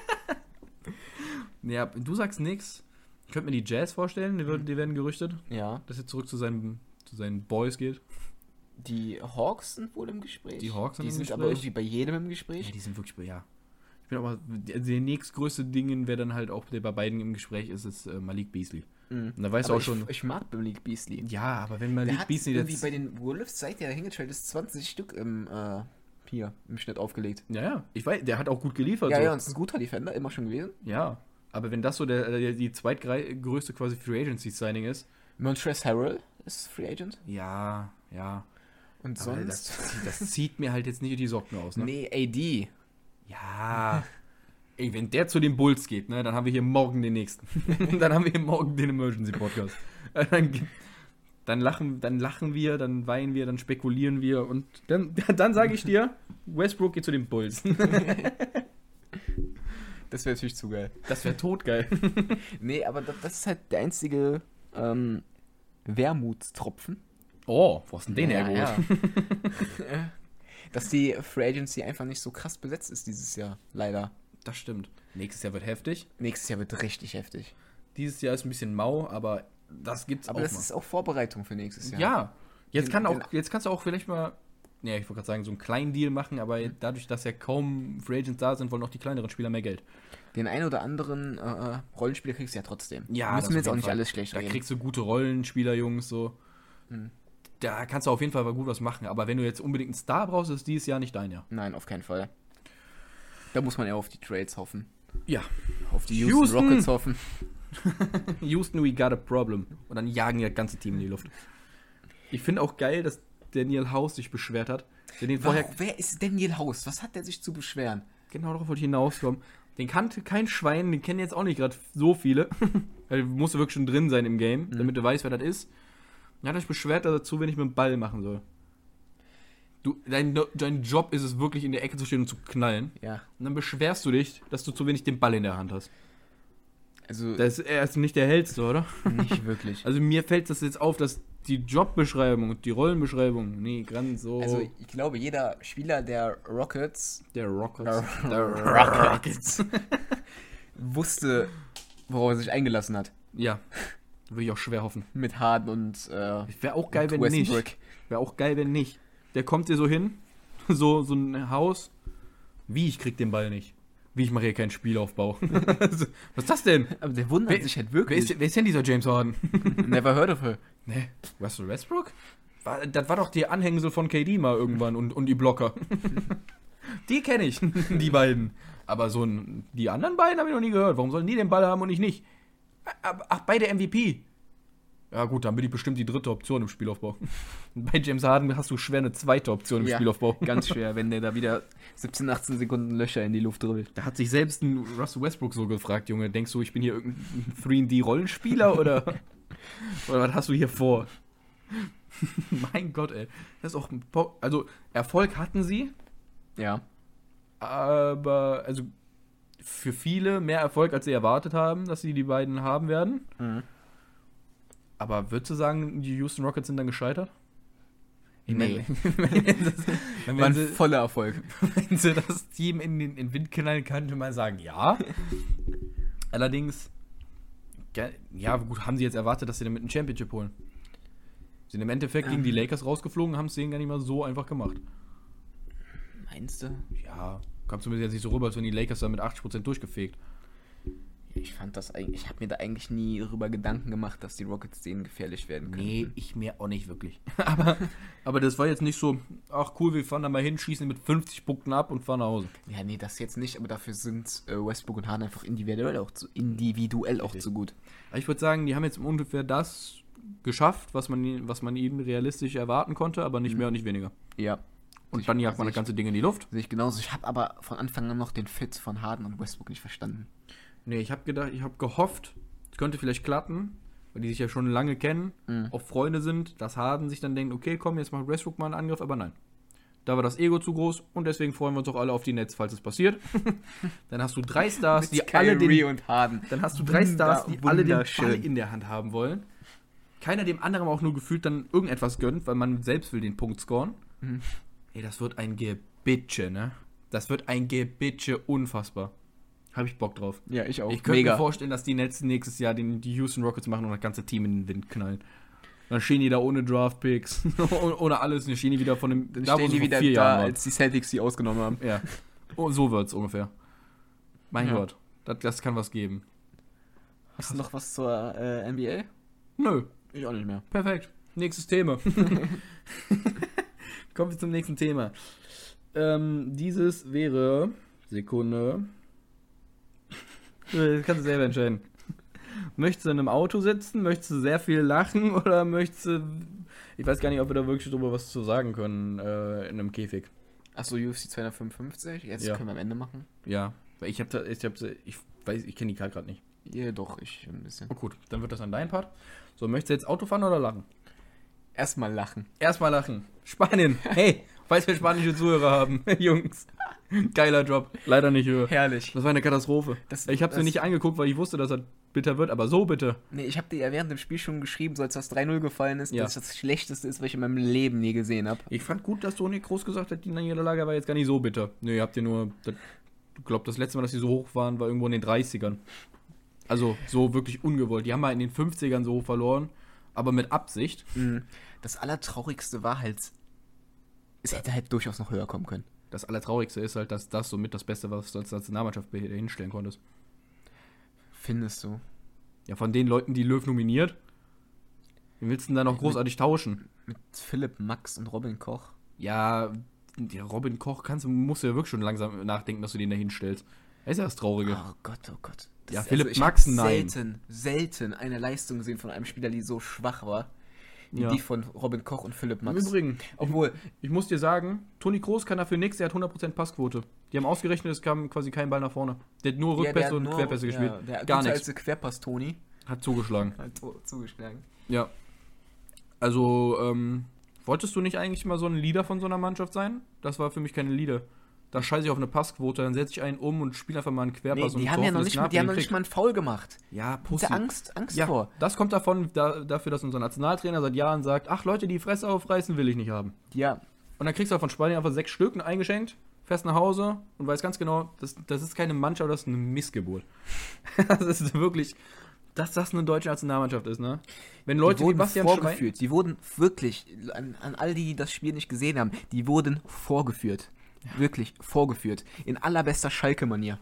Ja, du sagst Knicks. Ich könnte mir die Jazz vorstellen, die werden gerüchtet. Ja. Dass er zurück zu seinen Boys geht. Die Hawks sind wohl im Gespräch. Die Hawks sind im Gespräch. Aber irgendwie bei jedem im Gespräch. Ja, die sind wirklich, ja. Ich bin aber, der nächstgrößte Ding, wer dann halt auch bei beiden im Gespräch ist Malik Beasley. Und da weißt du auch schon. Ich mag Malik Beasley. Ja, aber wenn Malik Beasley jetzt. Irgendwie bei den Wolves, seit der hingetradet ist, 20 Stück im Schnitt aufgelegt. Ja. Ich weiß, der hat auch gut geliefert. Ja, und ist ein guter Defender, immer schon gewesen. Ja. Aber wenn das so die zweitgrößte quasi Free Agency Signing ist. Montrezl Harrell ist Free Agent. Ja. Und aber sonst. Das zieht mir halt jetzt nicht die Socken aus, ne? Nee, AD. Ja. Ey, wenn der zu den Bulls geht, ne, dann haben wir hier morgen den nächsten. Dann haben wir hier morgen den Emergency Podcast. Dann lachen wir, dann weinen wir, dann spekulieren wir und dann sage ich dir, Westbrook geht zu den Bulls. Das wäre natürlich zu geil. Das wäre totgeil. Nee, aber das ist halt der einzige Wermutstropfen. Oh, wo hast du denn den hergeholt? Ja. Dass die Free Agency einfach nicht so krass besetzt ist dieses Jahr, leider. Das stimmt. Nächstes Jahr wird heftig. Nächstes Jahr wird richtig heftig. Dieses Jahr ist ein bisschen mau, aber das gibt's aber auch das mal. ist auch Vorbereitung für nächstes Jahr. Ja. Jetzt kannst du auch vielleicht mal, ja, ich wollte gerade sagen, so einen kleinen Deal machen, aber dadurch, dass ja kaum Free Agents da sind, wollen auch die kleineren Spieler mehr Geld. Den einen oder anderen Rollenspieler kriegst du ja trotzdem. Ja, müssen wir jetzt auch nicht alles schlecht reden. Da kriegst du gute Rollenspieler, Jungs, so. Da kannst du auf jeden Fall gut was machen. Aber wenn du jetzt unbedingt einen Star brauchst, ist dieses Jahr nicht dein Jahr. Nein, auf keinen Fall. Da muss man eher auf die Trades hoffen. Ja. Auf die Houston Rockets hoffen. Houston, we got a problem. Und dann jagen die das ganze Team in die Luft. Ich finde auch geil, dass Daniel House sich beschwert hat. Wer ist Daniel House? Was hat der sich zu beschweren? Genau, darauf wollte ich hinauskommen. Den kannte kein Schwein, den kennen jetzt auch nicht gerade so viele. Weil musst du wirklich schon drin sein im Game, damit du weißt, wer das ist. Er hat sich beschwert, dass er zu wenig mit dem Ball machen soll. Dein Job ist es wirklich, in der Ecke zu stehen und zu knallen. Ja. Und dann beschwerst du dich, dass du zu wenig den Ball in der Hand hast. Also, Er ist nicht der Hellste, oder? nicht wirklich. Also mir fällt das jetzt auf, dass die Jobbeschreibung und die Rollenbeschreibung, ganz so... Also ich glaube, jeder Spieler der Rockets wusste, worauf er sich eingelassen hat. Ja, würde ich auch schwer hoffen. Mit Harden und wäre auch geil, wenn Westbrook. nicht. Wäre auch geil, wenn nicht. Der kommt dir so hin, so ein Haus. Wie, ich krieg den Ball nicht? Wie, ich mache hier keinen Spielaufbau. Was ist das denn? Aber der wundert sich halt wirklich. Wer ist denn dieser James Harden? Never heard of her. Ne, Russell Westbrook? Das war doch die Anhängsel von KD mal irgendwann und die Blocker. Die kenne ich, die beiden. Aber die anderen beiden habe ich noch nie gehört. Warum sollen die den Ball haben und ich nicht? Ach, beide MVP. Ja gut, dann bin ich bestimmt die dritte Option im Spielaufbau. Bei James Harden hast du schwer eine zweite Option im Spielaufbau. Ganz schwer, wenn der da wieder 17, 18 Sekunden Löcher in die Luft dribbelt. Da hat sich selbst ein Russell Westbrook so gefragt, Junge, denkst du, ich bin hier irgendein 3D-Rollenspieler oder was hast du hier vor? Mein Gott, ey. Das ist auch also Erfolg hatten sie. Ja. Aber also für viele mehr Erfolg, als sie erwartet haben, dass sie die beiden haben werden. Mhm. Aber würdest du sagen, die Houston Rockets sind dann gescheitert? Nee. Wenn sie voller Erfolg. Wenn sie das Team in den Wind knallen, könnte man sagen, ja. Allerdings, ja gut, haben sie jetzt erwartet, dass sie damit ein Championship holen. Sie sind im Endeffekt gegen die Lakers rausgeflogen, haben es denen gar nicht mal so einfach gemacht. Meinst du? Ja, kam zumindest jetzt nicht so rüber, als wenn die Lakers da mit 80% durchgefegt. Ich fand das eigentlich, ich habe mir da eigentlich nie darüber Gedanken gemacht, dass die Rockets denen gefährlich werden können. Nee, ich mir auch nicht wirklich. aber das war jetzt nicht so, ach cool, wir fahren da mal hin, schießen mit 50 Punkten ab und fahren nach Hause. Ja, nee, das jetzt nicht, aber dafür sind Westbrook und Harden einfach individuell auch zu gut. Aber ich würde sagen, die haben jetzt ungefähr das geschafft, was man ihnen realistisch erwarten konnte, aber nicht mehr und nicht weniger. Ja. Und dann jagt man das ganze Ding in die Luft. Sehe ich genauso. Ich habe aber von Anfang an noch den Fit von Harden und Westbrook nicht verstanden. Nee, ich habe gehofft, es könnte vielleicht klappen, weil die sich ja schon lange kennen, auch Freunde sind, dass Harden sich dann denkt, okay, komm, jetzt macht Westbrook mal einen Angriff, aber nein. Da war das Ego zu groß und deswegen freuen wir uns auch alle auf die Nets, falls es passiert. Dann hast du 3 Stars, die alle den Ball in der Hand haben wollen. Keiner dem anderen auch nur gefühlt dann irgendetwas gönnt, weil man selbst will den Punkt scoren. Ey, das wird ein Gebitsche, ne? Das wird ein Gebitsche, unfassbar. Habe ich Bock drauf. Ja, ich auch. Ich könnte mir vorstellen, dass die Nets nächstes Jahr die Houston Rockets machen und das ganze Team in den Wind knallen. Dann stehen die da ohne Draftpicks, ohne alles. Dann stehen die wieder von dem... Dann stehen die wieder da, als die Celtics die ausgenommen haben. Ja. Oh, so wird's ungefähr. Mein Gott, das kann was geben. Hast du noch was zur NBA? Nö. Ich auch nicht mehr. Perfekt. Nächstes Thema. Kommen wir zum nächsten Thema. Dieses wäre... Sekunde... Das kannst du selber entscheiden. Möchtest du in einem Auto sitzen? Möchtest du sehr viel lachen? Oder möchtest du... Ich weiß gar nicht, ob wir da wirklich drüber was zu sagen können in einem Käfig. Achso, UFC 255? Jetzt können wir am Ende machen. Ja, weil ich kenne die Karte gerade nicht. Ja, doch, ich ein bisschen. Oh gut, dann wird das an dein Part. So, möchtest du jetzt Auto fahren oder lachen? Erstmal lachen. Spanien. Hey, falls wir spanische Zuhörer haben. Jungs. Geiler Job. Leider nicht höher. Herrlich. Das war eine Katastrophe. Ich habe es mir nicht angeguckt, weil ich wusste, dass er bitter wird, aber so bitter. Nee, ich habe dir ja während dem Spiel schon geschrieben, so als das 3-0 gefallen ist, dass das Schlechteste ist, was ich in meinem Leben nie gesehen habe. Ich fand gut, dass Toni Kroos gesagt hat, die Niederlage war jetzt gar nicht so bitter. Nö, ihr habt ihr nur... Ich glaube, das letzte Mal, dass die so hoch waren, war irgendwo in den 30ern. Also so wirklich ungewollt. Die haben mal in den 50ern so hoch verloren, aber mit Absicht. Das Allertraurigste war halt, es hätte halt durchaus noch höher kommen können. Das Allertraurigste ist halt, dass das somit das Beste war, was du als Nationalmannschaft hinstellen konntest. Findest du? Ja, von den Leuten, die Löw nominiert, wen willst du denn da noch großartig tauschen? Mit Philipp Max und Robin Koch. Ja, Robin Koch musst du ja wirklich schon langsam nachdenken, dass du den da hinstellst. Das ist ja das Traurige. Oh Gott, oh Gott. Ja, Philipp Max, nein. Selten eine Leistung gesehen von einem Spieler, die so schwach war. Wie Ja. die von Robin Koch und Philipp Max. Im Übrigen, Obwohl, ich muss dir sagen, Toni Kroos kann dafür nichts, er hat 100% Passquote. Die haben ausgerechnet, es kam quasi kein Ball nach vorne. Der hat nur Rückpässe und Querpässe gespielt. Der Gar nichts. Querpass-Toni Hat zugeschlagen. hat zugeschlagen. Ja. Also, wolltest du nicht eigentlich mal so ein Leader von so einer Mannschaft sein? Das war für mich keine Leader. Da scheiße ich auf eine Passquote, dann setze ich einen um und spiele einfach mal einen Querpass. Nee, die haben ja noch nicht mal einen Foul gemacht. Ja, Pussy. Angst ja, vor. Das kommt dafür, dass unser Nationaltrainer seit Jahren sagt, ach Leute, die Fresse aufreißen will ich nicht haben. Ja. Und dann kriegst du von Spanien einfach 6 Stück eingeschenkt, fährst nach Hause und weißt ganz genau, das ist keine Mannschaft, das ist eine Missgeburt. Das ist wirklich, dass das eine deutsche Nationalmannschaft ist, ne? Wenn Leute die wurden wie Bastian vorgeführt. Die wurden wirklich, an all die das Spiel nicht gesehen haben, die wurden vorgeführt. Ja. Wirklich vorgeführt. In allerbester Schalke-Manier.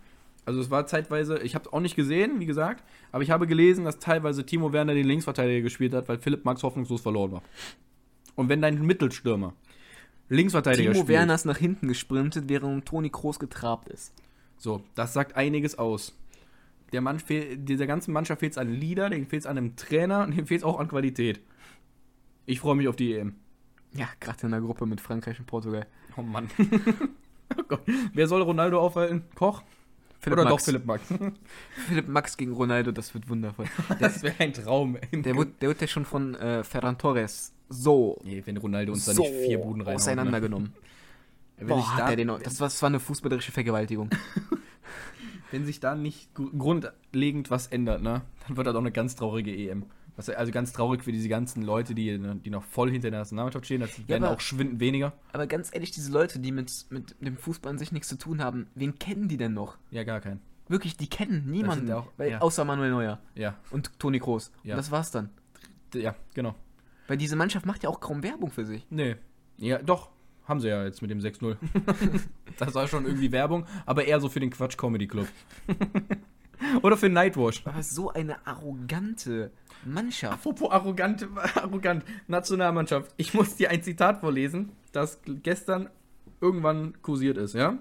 Also es war zeitweise, ich habe es auch nicht gesehen, wie gesagt, aber ich habe gelesen, dass teilweise Timo Werner den Linksverteidiger gespielt hat, weil Philipp Max hoffnungslos verloren war. Und wenn dein Mittelstürmer Linksverteidiger Timo spielt... Werner ist nach hinten gesprintet, während Toni Kroos getrabt ist. So, das sagt einiges aus. Dieser ganzen Mannschaft fehlt es an Leader, denen fehlt es an einem Trainer und denen fehlt es auch an Qualität. Ich freue mich auf die EM. Ja, gerade in der Gruppe mit Frankreich und Portugal. Oh Mann. Oh Gott. Wer soll Ronaldo aufhalten? Koch? Philipp Oder Max. doch Philipp Max? Philipp Max gegen Ronaldo, das wird wundervoll. Das wäre ein Traum. Der wird ja schon von Ferran Torres so Nee, wenn Ronaldo uns da nicht 4 Buden reinhaut. auseinandergenommen. Boah, Das war eine fußballerische Vergewaltigung. Wenn sich da nicht grundlegend was ändert, ne, dann wird das auch eine ganz traurige EM. Also ganz traurig für diese ganzen Leute, die noch voll hinter der Nationalmannschaft stehen. Das werden auch schwindend weniger. Aber ganz ehrlich, diese Leute, die mit dem Fußball an sich nichts zu tun haben, wen kennen die denn noch? Ja, gar keinen. Wirklich, die kennen niemanden, auch- weil, ja. außer Manuel Neuer Ja, und Toni Kroos. Ja. Und das war's dann. ja, genau. Weil diese Mannschaft macht ja auch kaum Werbung für sich. Nee. Ja, doch. Haben sie ja jetzt mit dem 6-0. Das war schon irgendwie Werbung, aber eher so für den Quatsch Comedy Club. Oder für Nightwash. Aber so eine arrogante Mannschaft. Apropos arrogant, Nationalmannschaft. Ich muss dir ein Zitat vorlesen, das gestern irgendwann kursiert ist, ja?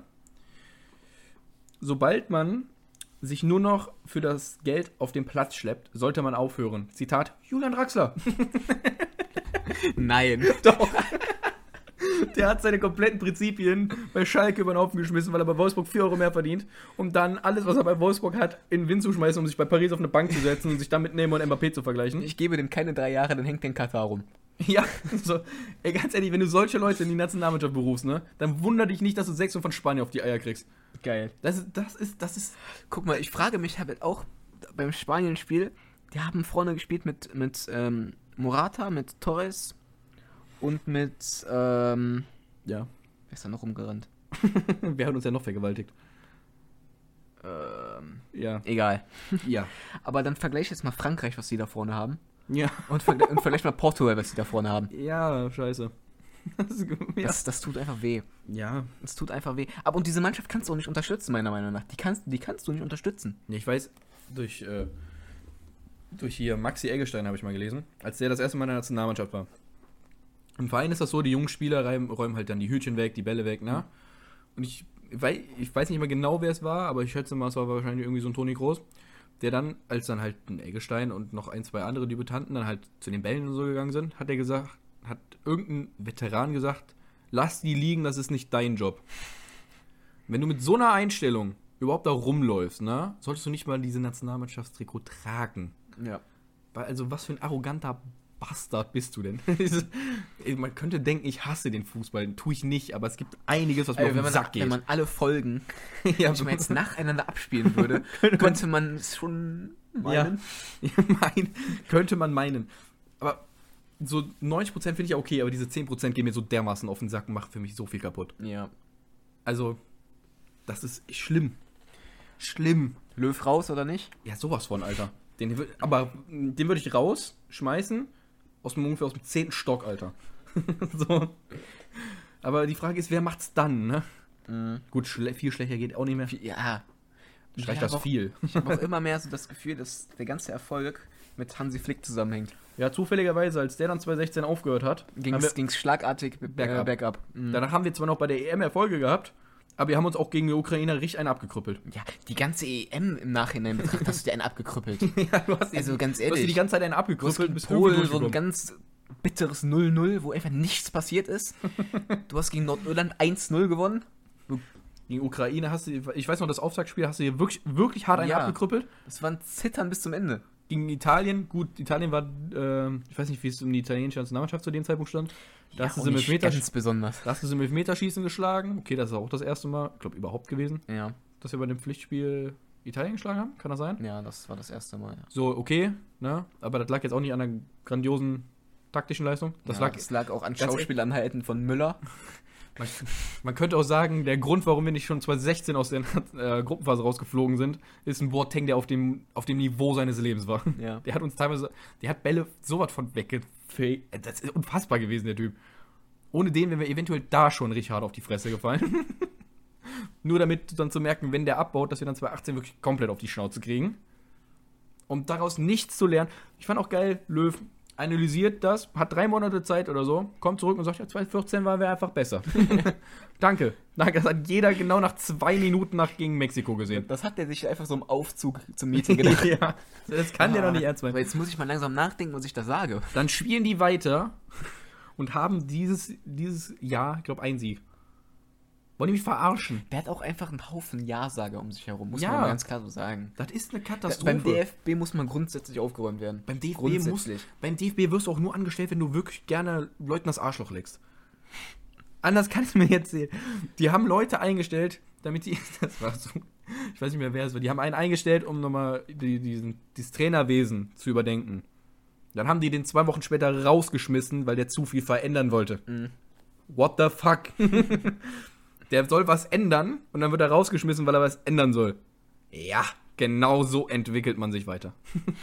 Sobald man sich nur noch für das Geld auf den Platz schleppt, sollte man aufhören. Zitat, Julian Draxler. Nein. Doch. Der hat seine kompletten Prinzipien bei Schalke über den Haufen geschmissen, weil er bei Wolfsburg 4 Euro mehr verdient, um dann alles, was er bei Wolfsburg hat, in den Wind zu schmeißen, um sich bei Paris auf eine Bank zu setzen und sich dann mit Neymar und Mbappé zu vergleichen. Ich gebe dem keine 3 Jahre, dann hängt der in Katar rum. Ja, so, ey, ganz ehrlich, wenn du solche Leute in die Nationalmannschaft berufst, ne, dann wundere dich nicht, dass du 6 von Spanien auf die Eier kriegst. Geil. Das ist. Guck mal, ich frage mich halt auch beim Spanien-Spiel, die haben vorne gespielt mit Morata, mit Torres und mit, Ja. wer ist da noch rumgerannt? Wir haben uns ja noch vergewaltigt. Ja. Egal. Ja. Aber dann vergleich jetzt mal Frankreich, was die da vorne haben. Ja. Und vergleich mal Portugal, was die da vorne haben. Ja, scheiße. Ja. Das tut einfach weh. Ja. Das tut einfach weh. Aber und diese Mannschaft kannst du auch nicht unterstützen, meiner Meinung nach. Die kannst du nicht unterstützen. Ich weiß, durch hier Maxi Eggestein habe ich mal gelesen, als der das erste Mal in der Nationalmannschaft war. Im Verein ist das so, die jungen Spieler räumen halt dann die Hütchen weg, die Bälle weg, ne? Und ich weiß nicht mehr genau, wer es war, aber ich schätze mal, es war wahrscheinlich irgendwie so ein Toni Kroos, der dann, als dann halt ein Eggestein und noch 1, 2 andere Debütanten dann halt zu den Bällen und so gegangen sind, hat irgendein Veteran gesagt, lass die liegen, das ist nicht dein Job. Wenn du mit so einer Einstellung überhaupt da rumläufst, ne, solltest du nicht mal diese Nationalmannschaftstrikot tragen. Ja. Weil, also, was für ein arroganter Bastard bist du denn? Man könnte denken, ich hasse den Fußball. Tue ich nicht, aber es gibt einiges, was mir auf den Sack geht. Wenn man alle Folgen, Ja, ich meine, jetzt nacheinander abspielen würde, könnte man es schon meinen. Ja, könnte man meinen. Aber so 90% finde ich ja okay, aber diese 10% gehen mir so dermaßen auf den Sack und machen für mich so viel kaputt. Ja. Also, das ist schlimm. Schlimm. Löw raus oder nicht? Ja, sowas von, Alter. Den würde ich rausschmeißen, ungefähr aus dem 10. Stock, Alter. So. Aber die Frage ist, wer macht's dann, ne? Mhm. Gut, viel schlechter geht auch nicht mehr. Ja. Streicht Ich das hab auch- viel. Ich habe auch immer mehr so das Gefühl, dass der ganze Erfolg mit Hansi Flick zusammenhängt. Ja, zufälligerweise, als der dann 2016 aufgehört hat, Ging's schlagartig Bergab. bergab. Mhm. danach haben wir zwar noch bei der EM Erfolge gehabt, aber wir haben uns auch gegen die Ukrainer richtig einen abgekrüppelt. Ja, die ganze EM im Nachhinein betrachtet, hast du dir einen abgekrüppelt. Ja, du hast Also ganz du hast dir ehrlich, die ganze Zeit einen du hast abgekrüppelt, gegen bis Polen irgendwie so ein durchgekommen. ganz bitteres 0-0, wo einfach nichts passiert ist. Du hast gegen Nordirland 1-0 gewonnen. Gegen Ukraine hast du, ich weiß noch, das Auftaktspiel hast du hier wirklich, wirklich hart einen Ja. abgekrüppelt. Das war ein Zittern bis zum Ende. Gegen Italien, gut, Italien war, ich weiß nicht, wie es um die italienische Nationalmannschaft zu dem Zeitpunkt stand. Da hast du sie mit ganz besonders. Da hast du sie mit Elfmeterschießen geschlagen. Okay, das ist auch das erste Mal, ich glaube, überhaupt gewesen, Ja, dass wir bei dem Pflichtspiel Italien geschlagen haben. Kann das sein? ja, das war das erste Mal. Ja. So, okay, ne? Aber das lag jetzt auch nicht an einer grandiosen taktischen Leistung. Das lag auch an ganz Schauspielanhalten von Müller. Man könnte auch sagen, der Grund, warum wir nicht schon 2016 aus der Gruppenphase rausgeflogen sind, ist ein Boateng, der auf dem Niveau seines Lebens war. Ja. Der hat uns teilweise, der hat Bälle so was von weggefegt. Das ist unfassbar gewesen, der Typ. Ohne den wären wir eventuell da schon richtig hart auf die Fresse gefallen. Nur damit dann zu merken, wenn der abbaut, dass wir dann 2018 wirklich komplett auf die Schnauze kriegen. Um daraus nichts zu lernen. Ich fand auch geil, Löw analysiert das, hat 3 Monate Zeit oder so, kommt zurück und sagt, ja, 2014 waren wir einfach besser. Danke. Das hat jeder genau nach 2 Minuten gegen Mexiko gesehen. Das hat der sich einfach so im Aufzug zum Meeting gedacht. Ja, das kann der doch nicht ernst meinen. Aber jetzt muss ich mal langsam nachdenken, was ich da sage. Dann spielen die weiter und haben dieses Jahr, ich glaube, einen Sieg. Wollen die mich verarschen? Der hat auch einfach einen Haufen Ja-Sager um sich herum, muss Ja. man mal ganz klar so sagen. Das ist eine Katastrophe. Beim DFB muss man grundsätzlich aufgeräumt werden. Beim DFB wirst du auch nur angestellt, wenn du wirklich gerne Leuten das Arschloch leckst. Anders kann ich es mir jetzt sehen. Die haben Leute eingestellt, damit die, das war so, ich weiß nicht mehr, wer es war, die haben einen eingestellt, um nochmal dieses Trainerwesen zu überdenken. Dann haben die den 2 Wochen später rausgeschmissen, weil der zu viel verändern wollte. Mhm. What the fuck? Der soll was ändern und dann wird er rausgeschmissen, weil er was ändern soll. Ja, genau so entwickelt man sich weiter.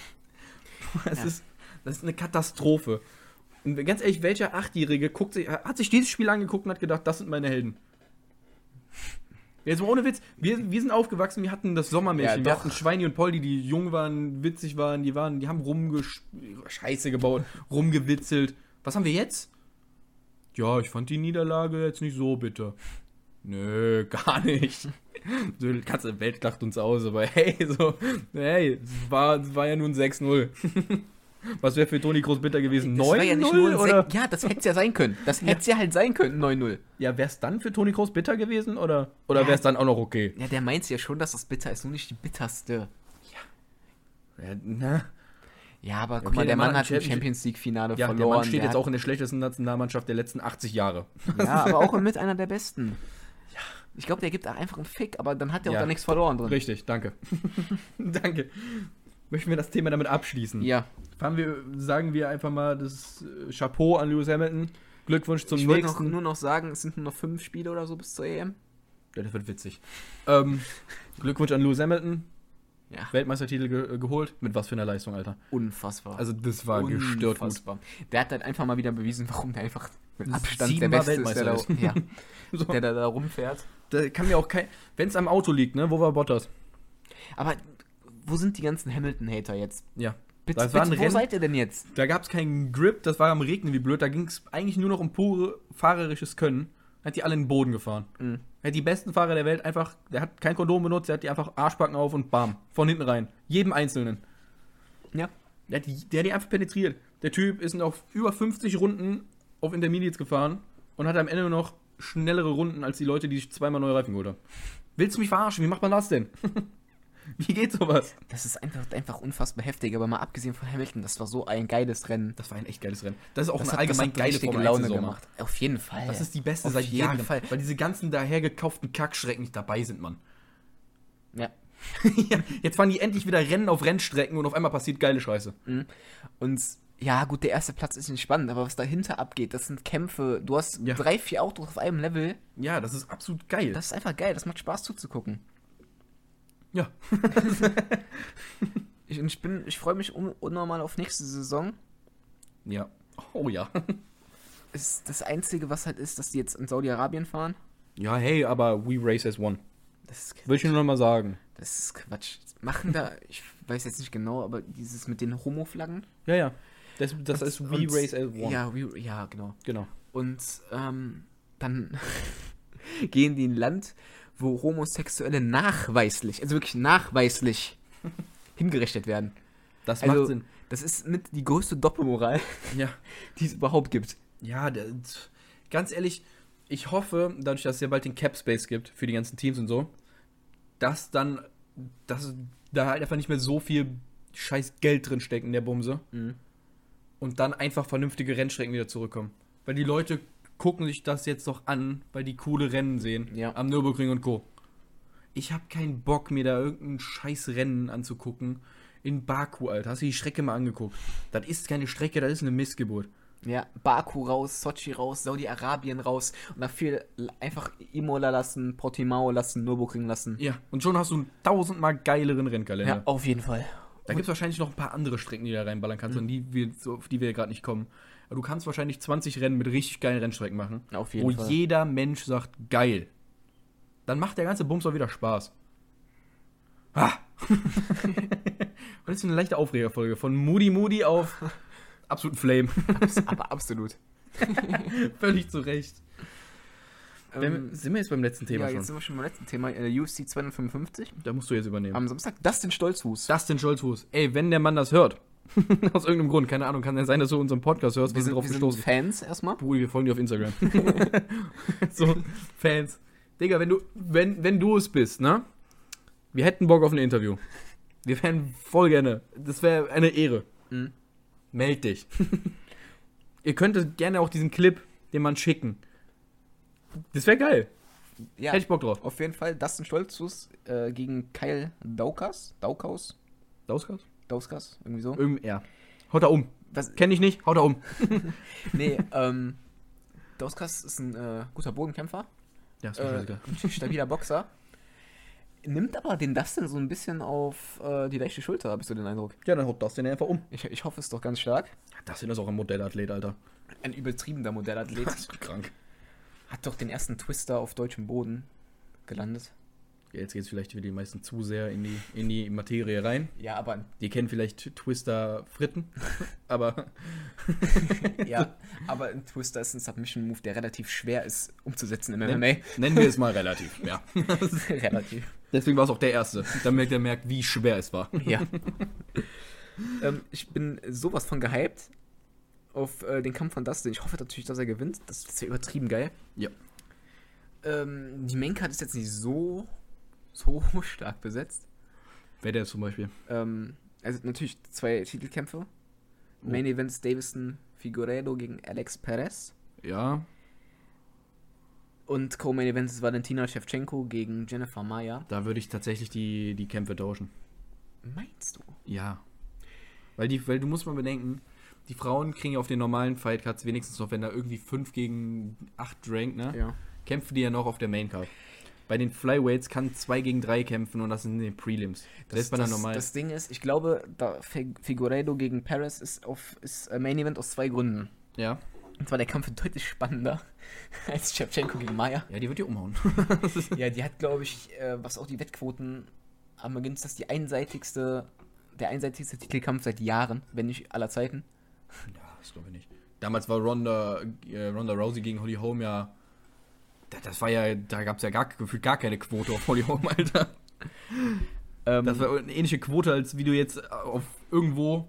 Das ist eine Katastrophe. Und ganz ehrlich, welcher 8-Jährige hat sich dieses Spiel angeguckt und hat gedacht, das sind meine Helden. Jetzt mal ohne Witz, wir sind aufgewachsen, wir hatten das Sommermärchen, Ja, wir doch. hatten Schweini und Poldi, die jung waren, witzig waren, die haben Scheiße gebaut, rumgewitzelt. Was haben wir jetzt? Ja, ich fand die Niederlage jetzt nicht so bitter. Nö, gar nicht. Die ganze Welt lacht uns aus, aber hey, es war ja nur ein 6-0. Was wäre für Toni Kroos bitter gewesen? 9-0 Das war ja nicht nur ein oder? Ja, das hätte es ja sein können. Das hätte es ja halt sein können, 9-0. Ja, wäre es dann für Toni Kroos bitter gewesen oder wäre es dann auch noch okay? Ja, der meint ja schon, dass das bitter ist, nur nicht die bitterste. Ja, na. Ja, aber guck Okay, mal, der Mann hat im Champions- Champions League-Finale Ja, verloren. der Mann steht der jetzt hat, auch in der schlechtesten Nationalmannschaft der letzten 80 Jahre. Ja, aber auch mit einer der besten. Ich glaube, der gibt auch einfach einen Fick, aber dann hat der auch da nichts verloren drin. Richtig, danke. Danke. Möchten wir das Thema damit abschließen? Ja. Sagen wir einfach mal das Chapeau an Lewis Hamilton. Glückwunsch zum Ich wollte nächsten. nur noch sagen, es sind nur noch 5 Spiele oder so bis zur EM. Ja, das wird witzig. Glückwunsch an Lewis Hamilton. Ja. Weltmeistertitel geholt. Mit was für einer Leistung, Alter. Unfassbar. Also das war gestört gut. Unfassbar. Der hat halt einfach mal wieder bewiesen, warum der einfach mit Abstand der Siebenmal Beste ist, der Weltmeister da, ja, So. der da rumfährt. Da kann mir auch kein. Wenn es am Auto liegt, ne? Wo war Bottas? Aber wo sind die ganzen Hamilton-Hater jetzt? Ja. Bitte, Das war ein wo Rennen- seid ihr denn jetzt? Da gab es keinen Grip, das war am Regnen wie blöd. Da ging es eigentlich nur noch um pure fahrerisches Können. Hat die alle in den Boden gefahren. Mhm. Er hat die besten Fahrer der Welt einfach, der hat kein Kondom benutzt, der hat die einfach Arschbacken auf und bam, von hinten rein. Jedem Einzelnen. Ja. Der hat die einfach penetriert. Der Typ ist auf über 50 Runden auf Intermediates gefahren und hat am Ende nur noch schnellere Runden als die Leute, die sich 2-mal neue Reifen geholt haben. Willst du mich verarschen? Wie macht man das denn? Wie geht sowas? Das ist einfach unfassbar heftig, aber mal abgesehen von Hamilton, das war so ein geiles Rennen. Das war ein echt geiles Rennen. Das ist auch Das eine hat allgemein geile richtige Formel Laune 1 Saison. gemacht. Auf jeden Fall. Das ist die beste Auf seit jeden Jahren, Fall. weil diese ganzen dahergekauften Kackstrecken nicht dabei sind, Mann. Ja. Ja, jetzt fahren die endlich wieder Rennen auf Rennstrecken und auf einmal passiert geile Scheiße. Und ja, gut, der erste Platz ist nicht spannend, aber was dahinter abgeht, das sind Kämpfe. Du hast 3, 4 Autos auf einem Level. Ja, das ist absolut geil. Das ist einfach geil, das macht Spaß zuzugucken. Ja. Ich freue mich unnormal auf nächste Saison. Ja. Oh ja. Ist das Einzige, was halt ist, dass die jetzt in Saudi-Arabien fahren. Ja, hey, aber we race as one. Das ist Will ich nur noch mal sagen. Das ist Quatsch. Machen da, ich weiß jetzt nicht genau, aber dieses mit den Homo-Flaggen. Ja, ja. Das ist we race as one. Ja, ja, genau. Genau. Und dann gehen die in ein Land, wo Homosexuelle nachweislich, also wirklich nachweislich hingerichtet werden. Das Also, macht Sinn. das ist mit die größte Doppelmoral, Ja. die es überhaupt gibt. Ja, ganz ehrlich, ich hoffe, dadurch, dass es ja bald den Cap Space gibt für die ganzen Teams und so, dass da halt einfach nicht mehr so viel scheiß Geld drin steckt in der Bumse und dann einfach vernünftige Rennstrecken wieder zurückkommen. Weil die Leute gucken sich das jetzt doch an, weil die coole Rennen sehen. Ja. Am Nürburgring und Co. Ich hab keinen Bock, mir da irgendein scheiß Rennen anzugucken. In Baku, Alter. Hast du die Strecke mal angeguckt? Das ist keine Strecke, das ist eine Missgeburt. Ja, Baku raus, Sochi raus, Saudi-Arabien raus und dafür einfach Imola lassen, Portimao lassen, Nürburgring lassen. Ja, und schon hast du einen 1000-mal geileren Rennkalender. Ja, auf jeden Fall. Da gibt es wahrscheinlich noch ein paar andere Strecken, die du da reinballern kannst, auf die wir gerade nicht kommen. Aber du kannst wahrscheinlich 20 Rennen mit richtig geilen Rennstrecken machen. Auf jeden wo Fall. jeder Mensch sagt, geil. dann macht der ganze Bums auch wieder Spaß. Ah. Das ist eine leichte Aufregerfolge. Von Moody auf absoluten Flame. Aber absolut. Völlig zu Recht. Sind wir jetzt beim letzten Thema ja, schon? jetzt sind wir schon beim letzten Thema. UFC 255. Da musst du jetzt übernehmen. Am Samstag Dustin Stolzfuß. Dustin Stolzfuß. Ey, wenn der Mann das hört, aus irgendeinem Grund, keine Ahnung, kann ja sein, dass du unseren Podcast hörst, wir sind drauf gestoßen. Fans erstmal. Brudi, wir folgen dir auf Instagram. So, Fans. Digga, wenn du es bist, ne? Wir hätten Bock auf ein Interview. Wir wären voll gerne. Das wäre eine Ehre. Mhm. Meld dich. Ihr könntet gerne auch diesen Clip dem Mann schicken. Das wäre geil. Ja, Hätte ich Bock drauf. auf jeden Fall Dustin Stolzfuß gegen Kyle Daukaus, Dauskas? irgendwie so. Ja. Haut da um. Was? Kenn ich nicht, haut da um. Nee, Dauskas ist ein guter Bodenkämpfer, Ja, ist mir scheißegal. ein stabiler Boxer. Nimmt aber den Dustin so ein bisschen auf die leichte Schulter, habe ich so den Eindruck. Ja, dann haut Dustin einfach um. Ich hoffe es doch ganz stark. Dustin ist auch ein Modellathlet, Alter. Ein übertriebener Modellathlet. Das ist krank. Hat doch den ersten Twister auf deutschem Boden gelandet. Ja, jetzt geht's vielleicht für die meisten zu sehr in die Materie rein. Ja, aber Die kennen vielleicht Twister Fritten, aber ja, aber ein Twister ist ein Submission-Move, der relativ schwer ist umzusetzen im MMA. nennen wir es mal relativ, ja. Relativ. Deswegen war es auch der erste, damit er merkt, wie schwer es war. Ja. Ich bin sowas von gehypt auf den Kampf von Dustin. Ich hoffe natürlich, dass er gewinnt. Das wäre übertrieben geil. Ja. Die Maincard ist jetzt nicht so stark besetzt. Wer der ist zum Beispiel? Also natürlich 2 Titelkämpfe. Main Events Davison Figueiredo gegen Alex Perez. Ja. Und Co-Main Events ist Valentina Shevchenko gegen Jennifer Maia. Da würde ich tatsächlich die Kämpfe tauschen. Meinst du? Ja. Weil du musst mal bedenken, die Frauen kriegen ja auf den normalen Fightcards wenigstens noch, wenn da irgendwie 5 gegen 8 Rank, ne? Ja. Kämpfen die ja noch auf der Maincard. Bei den Flyweights kann 2 gegen 3 kämpfen und das sind die Prelims. Das ist bei der normalen. Das Ding ist, ich glaube, da Figueiredo gegen Perez ist Main Event aus 2 Gründen. Ja. Und zwar der Kampf wird deutlich spannender als Shevchenko gegen Maia. Ja, die wird die umhauen. Ja, die hat, glaube ich, was auch die Wettquoten anbeginnt, ist das der einseitigste Titelkampf seit Jahren, wenn nicht aller Zeiten. Ja, das glaube ich nicht. Damals war Ronda Rousey gegen Holly Holm ja. Das war ja, da gab es ja gefühlt gar keine Quote auf Holly Holm, Alter. Das war eine ähnliche Quote, als wie du jetzt auf irgendwo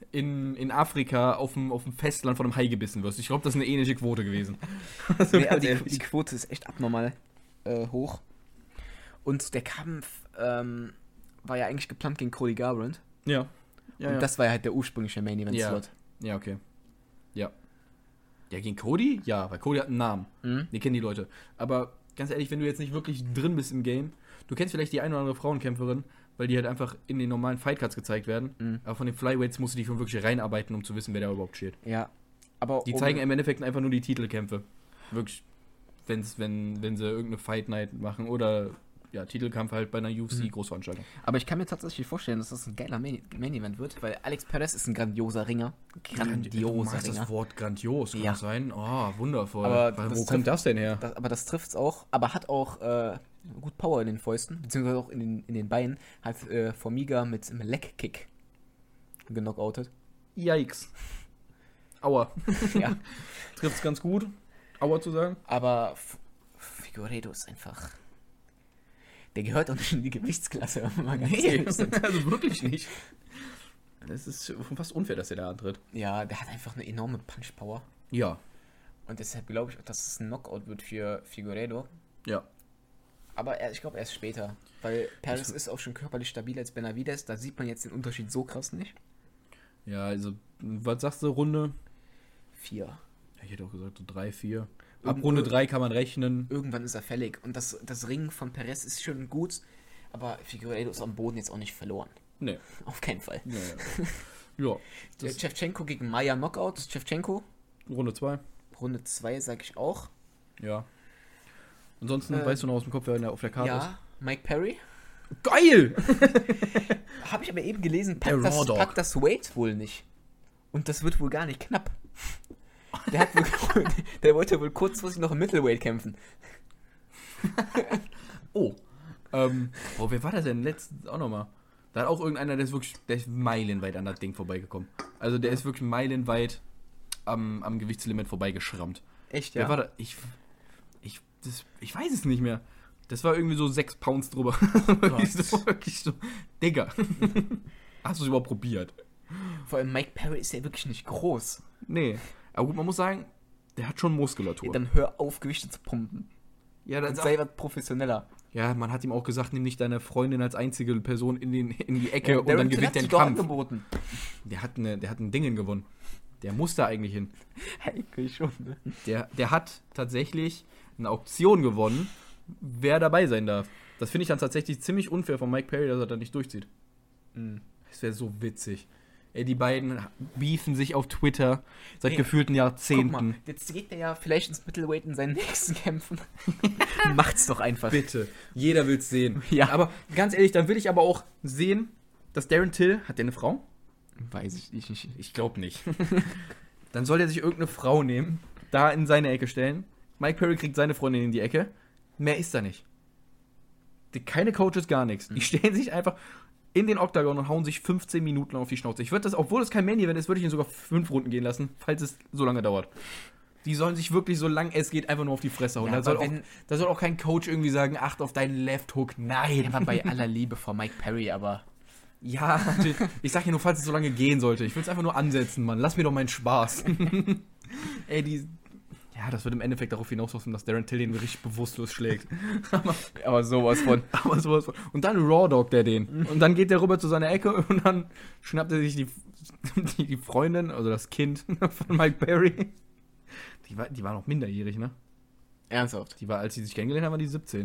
in Afrika auf dem Festland von einem Hai gebissen wirst. Ich glaube, das ist eine ähnliche Quote gewesen. Also Nee, aber die Quote ist echt abnormal hoch. Und der Kampf war ja eigentlich geplant gegen Cody Garbrandt. Ja. Und das war ja halt der ursprüngliche Main Event Slot. Ja, okay. Ja. Ja, gegen Cody? Ja, weil Cody hat einen Namen. Mhm. Den kennen die Leute. Aber ganz ehrlich, wenn du jetzt nicht wirklich drin bist im Game, du kennst vielleicht die eine oder andere Frauenkämpferin, weil die halt einfach in den normalen Fightcards gezeigt werden. Mhm. Aber von den Flyweights musst du dich schon wirklich reinarbeiten, um zu wissen, wer da überhaupt steht. Ja. Aber Die zeigen im Endeffekt einfach nur die Titelkämpfe. Wirklich, wenn sie irgendeine Fight Night machen oder ja, Titelkampf halt bei einer UFC-Großveranstaltung. Aber ich kann mir tatsächlich vorstellen, dass das ein geiler Main-Event wird, weil Alex Perez ist ein grandioser Ringer. Du magst das Wort grandios, kann Ja. das sein? Oh, wundervoll. Aber Wo kommt das denn her? Aber das trifft's auch, aber hat auch gut Power in den Fäusten, beziehungsweise auch in den Beinen. Hat Formiga mit einem Leg-Kick genockoutet. Yikes. Aua. Ja. Trifft's ganz gut. Aua zu sagen. Aber Figueiredo ist einfach... Der gehört auch nicht in die Gewichtsklasse. wenn wir mal ganz ehrlich sind. also wirklich nicht. Das ist fast unfair, dass er da antritt. Ja, der hat einfach eine enorme Punch-Power. Ja. Und deshalb glaube ich auch, dass es ein Knockout wird für Figueiredo. Ja. Aber ich glaube erst später. Weil Perez ist auch schon körperlich stabiler als Benavidez. Da sieht man jetzt den Unterschied so krass nicht. Ja, also, was sagst du, Runde? 4. Ja, ich hätte auch gesagt, so 3, 4. Ab Runde 3 kann man rechnen. Irgendwann ist er fällig. Und das Ringen von Perez ist schon gut. Aber Figueiredo ist am Boden jetzt auch nicht verloren. Nee. Auf keinen Fall. Ja. Der Shevchenko gegen Maia Knockout. Shevchenko. Runde 2. Runde 2 sage ich auch. Ja. Ansonsten weißt du noch aus dem Kopf, wer auf der Karte ist? Ja, Mike Perry. Geil! Habe ich aber eben gelesen, Der Raw Dog. packt das Weight wohl nicht. Und das wird wohl gar nicht knapp. Der wollte wohl kurzfristig noch im Middleweight kämpfen. Oh. Wer war das denn letztens auch nochmal? Da hat auch irgendeiner, der ist meilenweit an das Ding vorbeigekommen. Also der ist wirklich meilenweit am Gewichtslimit vorbeigeschrammt. Echt, Wer war da? Ich weiß es nicht mehr. Das war irgendwie so 6 Pounds drüber. wirklich so, Digga. Hast du es überhaupt probiert? Vor allem Mike Perry ist ja wirklich nicht groß. Nee. Aber gut, man muss sagen, der hat schon Muskulatur. Ja, dann hör auf, Gewichte zu pumpen. Ja, Und sei was professioneller. ja, man hat ihm auch gesagt, nimm nicht deine Freundin als einzige Person in die Ecke Ja, und dann Darren Till gewinnt hat der sich den doch Kampf. angeboten. Der hat ein Dingen gewonnen. Der muss da eigentlich hin. Eigentlich schon, ne? Der hat tatsächlich eine Auktion gewonnen, wer dabei sein darf. Das finde ich dann tatsächlich ziemlich unfair von Mike Perry, dass er da nicht durchzieht. Das wäre so witzig. Ey, die beiden beefen sich auf Twitter seit gefühlten Guck Jahrzehnten. mal, jetzt geht der ja vielleicht ins Middleweight in seinen nächsten Kämpfen. Macht's doch einfach. Bitte. Jeder will's sehen. Ja. Aber ganz ehrlich, dann will ich aber auch sehen, dass Darren Till, hat der eine Frau? Weiß ich nicht. Ich glaube nicht. Dann soll er sich irgendeine Frau nehmen, da in seine Ecke stellen. Mike Perry kriegt seine Freundin in die Ecke. Mehr ist da nicht. Keine Coaches, gar nichts. Die stellen sich einfach in den Oktagon und hauen sich 15 Minuten auf die Schnauze. Ich würde das, obwohl es kein Main-Event ist, würde ich ihn sogar 5 Runden gehen lassen, falls es so lange dauert. Die sollen sich wirklich, so lang es geht, einfach nur auf die Fresse hauen. Ja, Da soll auch kein Coach irgendwie sagen, acht auf deinen Left Hook. Nein. Er war bei aller Liebe vor Mike Perry, aber Ja, ich sag ja nur, falls es so lange gehen sollte. Ich will es einfach nur ansetzen, Mann. Lass mir doch meinen Spaß. Ey, ja, das wird im Endeffekt darauf hinauslaufen, dass Darren Till den richtig bewusstlos schlägt. aber sowas von. Und dann Raw Dog der den. Und dann geht der rüber zu seiner Ecke und dann schnappt er sich die Freundin, also das Kind von Mike Perry. Die war noch minderjährig, ne? Ernsthaft. Als sie sich kennengelernt haben, war die 17.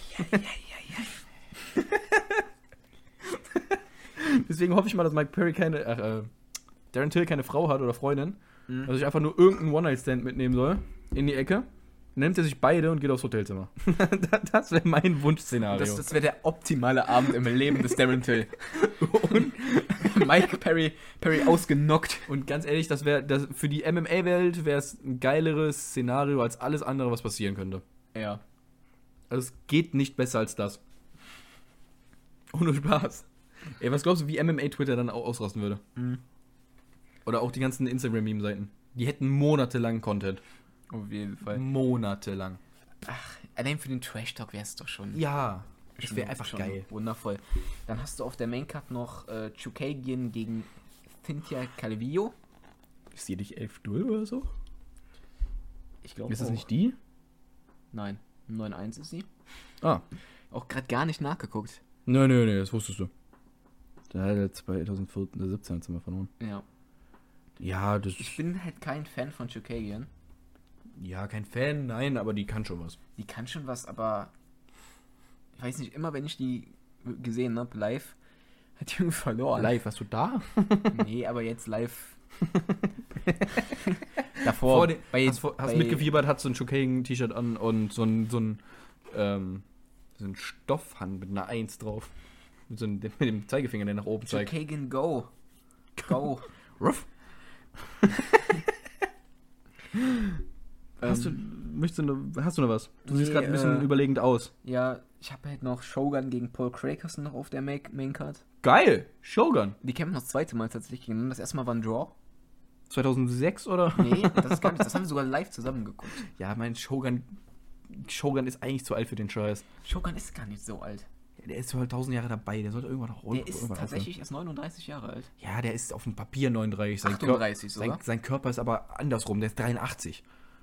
Deswegen hoffe ich mal, dass Mike Perry Darren Till keine Frau hat oder Freundin. Dass ich einfach nur irgendeinen One-Night-Stand mitnehmen soll. In die Ecke. Dann nimmt er sich beide und geht aufs Hotelzimmer. Das wäre mein Wunschszenario. Das wäre der optimale Abend im Leben des Darren Till. Und Mike Perry ausgenockt. Und ganz ehrlich, für die MMA-Welt wäre es ein geileres Szenario als alles andere, was passieren könnte. Ja. Also es geht nicht besser als das. Ohne Spaß. Ey, was glaubst du, wie MMA-Twitter dann auch ausrasten würde? Oder auch die ganzen Instagram-Meme-Seiten. Die hätten monatelang Content. Auf jeden Fall. Monatelang. Allein für den Trash-Talk wäre es doch schon. Ja, das wäre einfach schon geil. Wundervoll. Dann hast du auf der Maincard noch Chookagian gegen Cynthia Calvillo. Ist die nicht 11-0 oder so? Ich glaube Ist das nicht die? Nein, 9-1 ist sie. Ah. Auch gerade gar nicht nachgeguckt. Nee, das wusstest du. Da hat er 2017 haben wir verloren. Ja. Ja, Ich bin halt kein Fan von Chookagian. Ja, kein Fan, nein, aber die kann schon was. Die kann schon was, aber ich weiß nicht, immer wenn ich die gesehen habe, live, hat die irgendwie verloren. Live, warst du da? Nee, aber jetzt live. Davor. Hast mitgefiebert, hast so ein Chookagian-T-Shirt an und so ein Stoffhand mit einer 1 drauf. Mit dem Zeigefinger, der nach oben zeigt. Chookagian, go. Go. Ruff. Hast du noch was? Du siehst gerade ein bisschen überlegend aus. Ja, ich habe halt noch Shogun gegen Paul Craig hast du noch auf der Maincard. Geil! Shogun! Die kämpfen noch das zweite Mal tatsächlich gegeneinander. Das erste Mal war ein Draw. 2006 oder? Nee, das ist gar nicht. Das haben wir sogar live zusammen geguckt. Ja, mein Shogun ist eigentlich zu alt für den Scheiß. Shogun ist gar nicht so alt. Ja, der ist so halt 1000 Jahre dabei. Der sollte irgendwann noch Der ist tatsächlich erst 39 Jahre alt. Ja, der ist auf dem Papier 39. 38 sogar. Sein Körper ist aber andersrum. Der ist 83.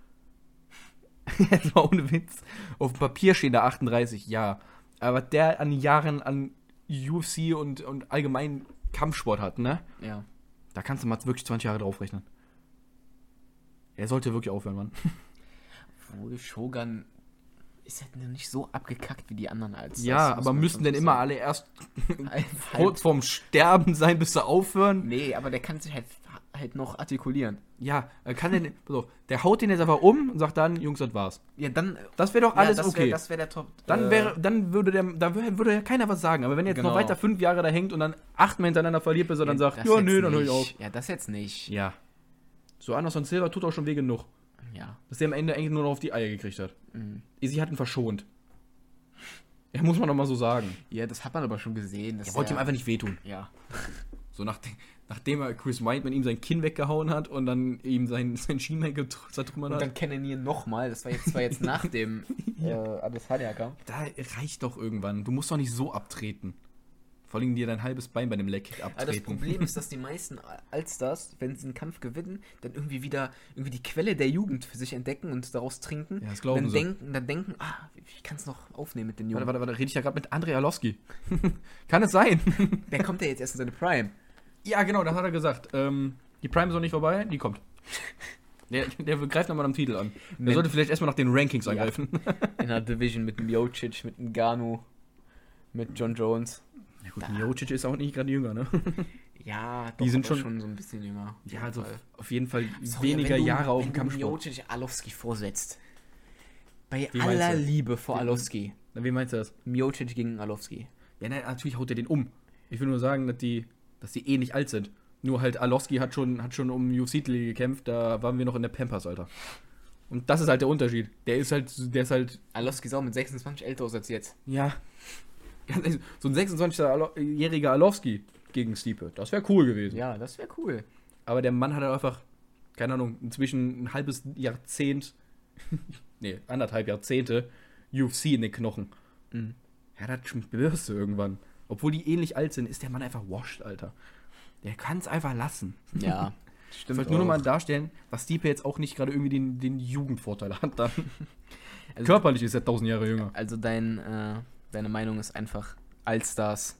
Das war ohne Witz. Auf dem Papier steht da 38, ja. Aber der an Jahren an UFC und allgemein Kampfsport hat, ne? Ja. Da kannst du mal wirklich 20 Jahre draufrechnen. Er sollte wirklich aufhören, Mann. Obwohl Shogun ist halt nicht so abgekackt wie die anderen als. Ja, aber müssen denn immer alle erst kurz vorm Sterben sein, bis sie aufhören? Nee, aber der kann sich halt noch artikulieren. Ja, kann der haut den jetzt einfach um und sagt dann, Jungs, das war's. Ja, dann. Das wäre doch alles okay. Das wäre der Top. Dann würde ja keiner was sagen. Aber wenn er jetzt noch weiter 5 Jahre da hängt und dann 8 Mal hintereinander verliert, bis er dann sagt, ja, nö, dann höre ich auf. Ja, das jetzt nicht. Ja. So Anderson Silva tut auch schon weh genug. Ja. Dass der am Ende eigentlich nur noch auf die Eier gekriegt hat. Sie hat ihn verschont. Ja, muss man doch mal so sagen. Ja, das hat man aber schon gesehen. Er wollte ihm einfach nicht wehtun. Ja. So nachdem er Chris Weidman ihm sein Kinn weggehauen hat und dann ihm sein Schienbein zertrümmert Und hat. dann kennen ihn nochmal. Das war jetzt nach dem Adesanya-Kampf. Da reicht doch irgendwann. Du musst doch nicht so abtreten. Vor allem dir dein halbes Bein bei dem Leg-Kick Aber das abtreten. Problem ist, dass die meisten Allstars, wenn sie einen Kampf gewinnen, dann irgendwie die Quelle der Jugend für sich entdecken und daraus trinken. Ja, das glauben und sie. dann denken, ich kann es noch aufnehmen mit den Jungen. Warte, rede ich ja gerade mit Andrei Arlovski. Kann es sein? Der kommt ja jetzt erst in seine Prime. Ja, genau, das hat er gesagt. Die Prime ist noch nicht vorbei, die kommt. Der greift nochmal am Titel an. Der sollte vielleicht erstmal nach den Rankings angreifen. In einer Division mit Miocic, mit Ngannou, mit John Jones. Ja gut, Miocic ist auch nicht gerade jünger, ne? Ja, die sind aber schon so ein bisschen jünger. Ja, also auf jeden Fall Sorry, weniger Jahre auf dem Wenn du Kampfsport. Miocic Arlovski vorsetzt. Bei Wie meinst aller du? Liebe vor Arlovski. Na, wie meinst du das? Miocic gegen Arlovski. Ja, natürlich haut er den um. Ich will nur sagen, dass die eh nicht alt sind. Nur halt Arlovski hat schon um UFC-Titel gekämpft, da waren wir noch in der Pampers, Alter. Und das ist halt der Unterschied. Der ist halt Arlovski ist auch mit 26 älter aus als jetzt. ja, ganz ehrlich, so ein 26-jähriger Arlovski gegen Stipe, das wäre cool gewesen. Ja, das wäre cool. Aber der Mann hat halt einfach, keine Ahnung, inzwischen ein halbes Jahrzehnt, nee, 1,5 Jahrzehnte UFC in den Knochen. Mhm. Ja, das spürst du irgendwann. Obwohl die ähnlich alt sind, ist der Mann einfach washed, Alter. Der kann es einfach lassen. Ja, Ich stimmt. wollte nur noch mal darstellen, was Stipe jetzt auch nicht gerade irgendwie den Jugendvorteil hat. Dann. Also- Körperlich ist er 1000 Jahre jünger. Also deine Meinung ist einfach, Allstars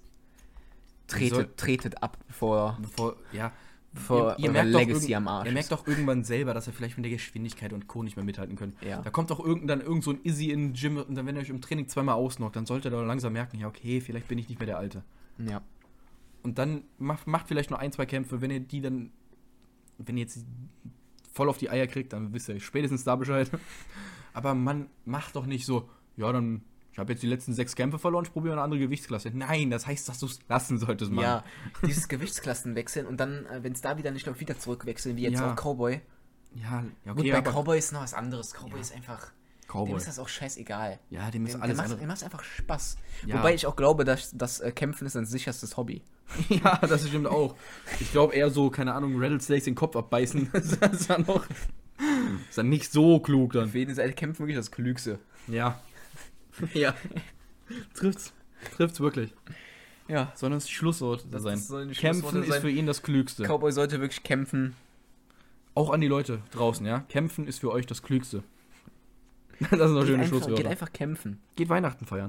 tretet ab, bevor Ja, eure Legacy am Arsch Er merkt ist. doch irgendwann selber, dass er vielleicht mit der Geschwindigkeit und Co. nicht mehr mithalten können. Ja. Da kommt doch irgend so ein Izzy in den Gym und dann, wenn er euch im Training zweimal ausnockt, dann sollte er doch langsam merken, ja okay, vielleicht bin ich nicht mehr der Alte. Ja. Und dann macht vielleicht nur 1, 2 Kämpfe, wenn ihr jetzt voll auf die Eier kriegt, dann wisst ihr spätestens da Bescheid. Aber man macht doch nicht so, ja dann, ich habe jetzt die letzten 6 Kämpfe verloren, ich probiere eine andere Gewichtsklasse. Nein, das heißt, dass du es lassen solltest, Mann. Ja, dieses Gewichtsklassen wechseln und dann, wenn es da wieder nicht läuft, wieder zurückwechseln, wie jetzt Ja. auch Cowboy. Ja, Gut, okay, bei aber Cowboy ist noch was anderes. Cowboy ist einfach, dem Cowboy. ist das auch scheißegal. Ja, dem ist Dem alles macht andere. einfach Spaß. Ja. Wobei ich auch glaube, dass das Kämpfen ist ein sicherstes Hobby. Ja, das stimmt auch. Ich glaube eher so, keine Ahnung, Rattlesnakes den Kopf abbeißen. Das ist dann nicht so klug dann. Für jeden ist Kämpfen wirklich das Klügste. Ja. Ja. Trifft's wirklich. Ja. Soll das Schlusswort Das sein? sollen die Kämpfen Schlussworte ist sein. für ihn das Klügste. Cowboy sollte wirklich kämpfen. Auch an die Leute draußen, ja? Kämpfen ist für euch das Klügste. Das sind doch schöne Geht Schlusswörter. einfach kämpfen. Geht Weihnachten feiern.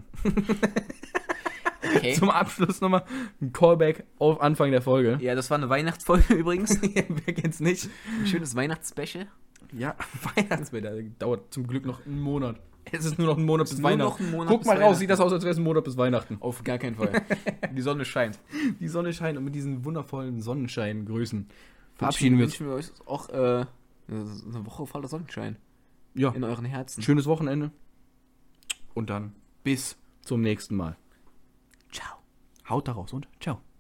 Okay. Zum Abschluss nochmal ein Callback auf Anfang der Folge. Ja, das war eine Weihnachtsfolge übrigens. Wer kennt's nicht? Ein schönes Weihnachtsspecial. Ja, Weihnachtswetter dauert zum Glück noch einen Monat. Es ist nur noch ein Monat bis nur Weihnachten. noch ein Monat Guck bis mal raus, Weihnachten. sieht das aus, als wäre es ein Monat bis Weihnachten. Auf gar keinen Fall. Die Sonne scheint. Die Sonne scheint und mit diesen wundervollen Sonnenschein-Grüßen verabschieden wir uns. Wünschen wir euch auch eine Woche voller Sonnenschein Ja, in euren Herzen. schönes Wochenende. Und dann bis zum nächsten Mal. Ciao. Haut da raus und ciao.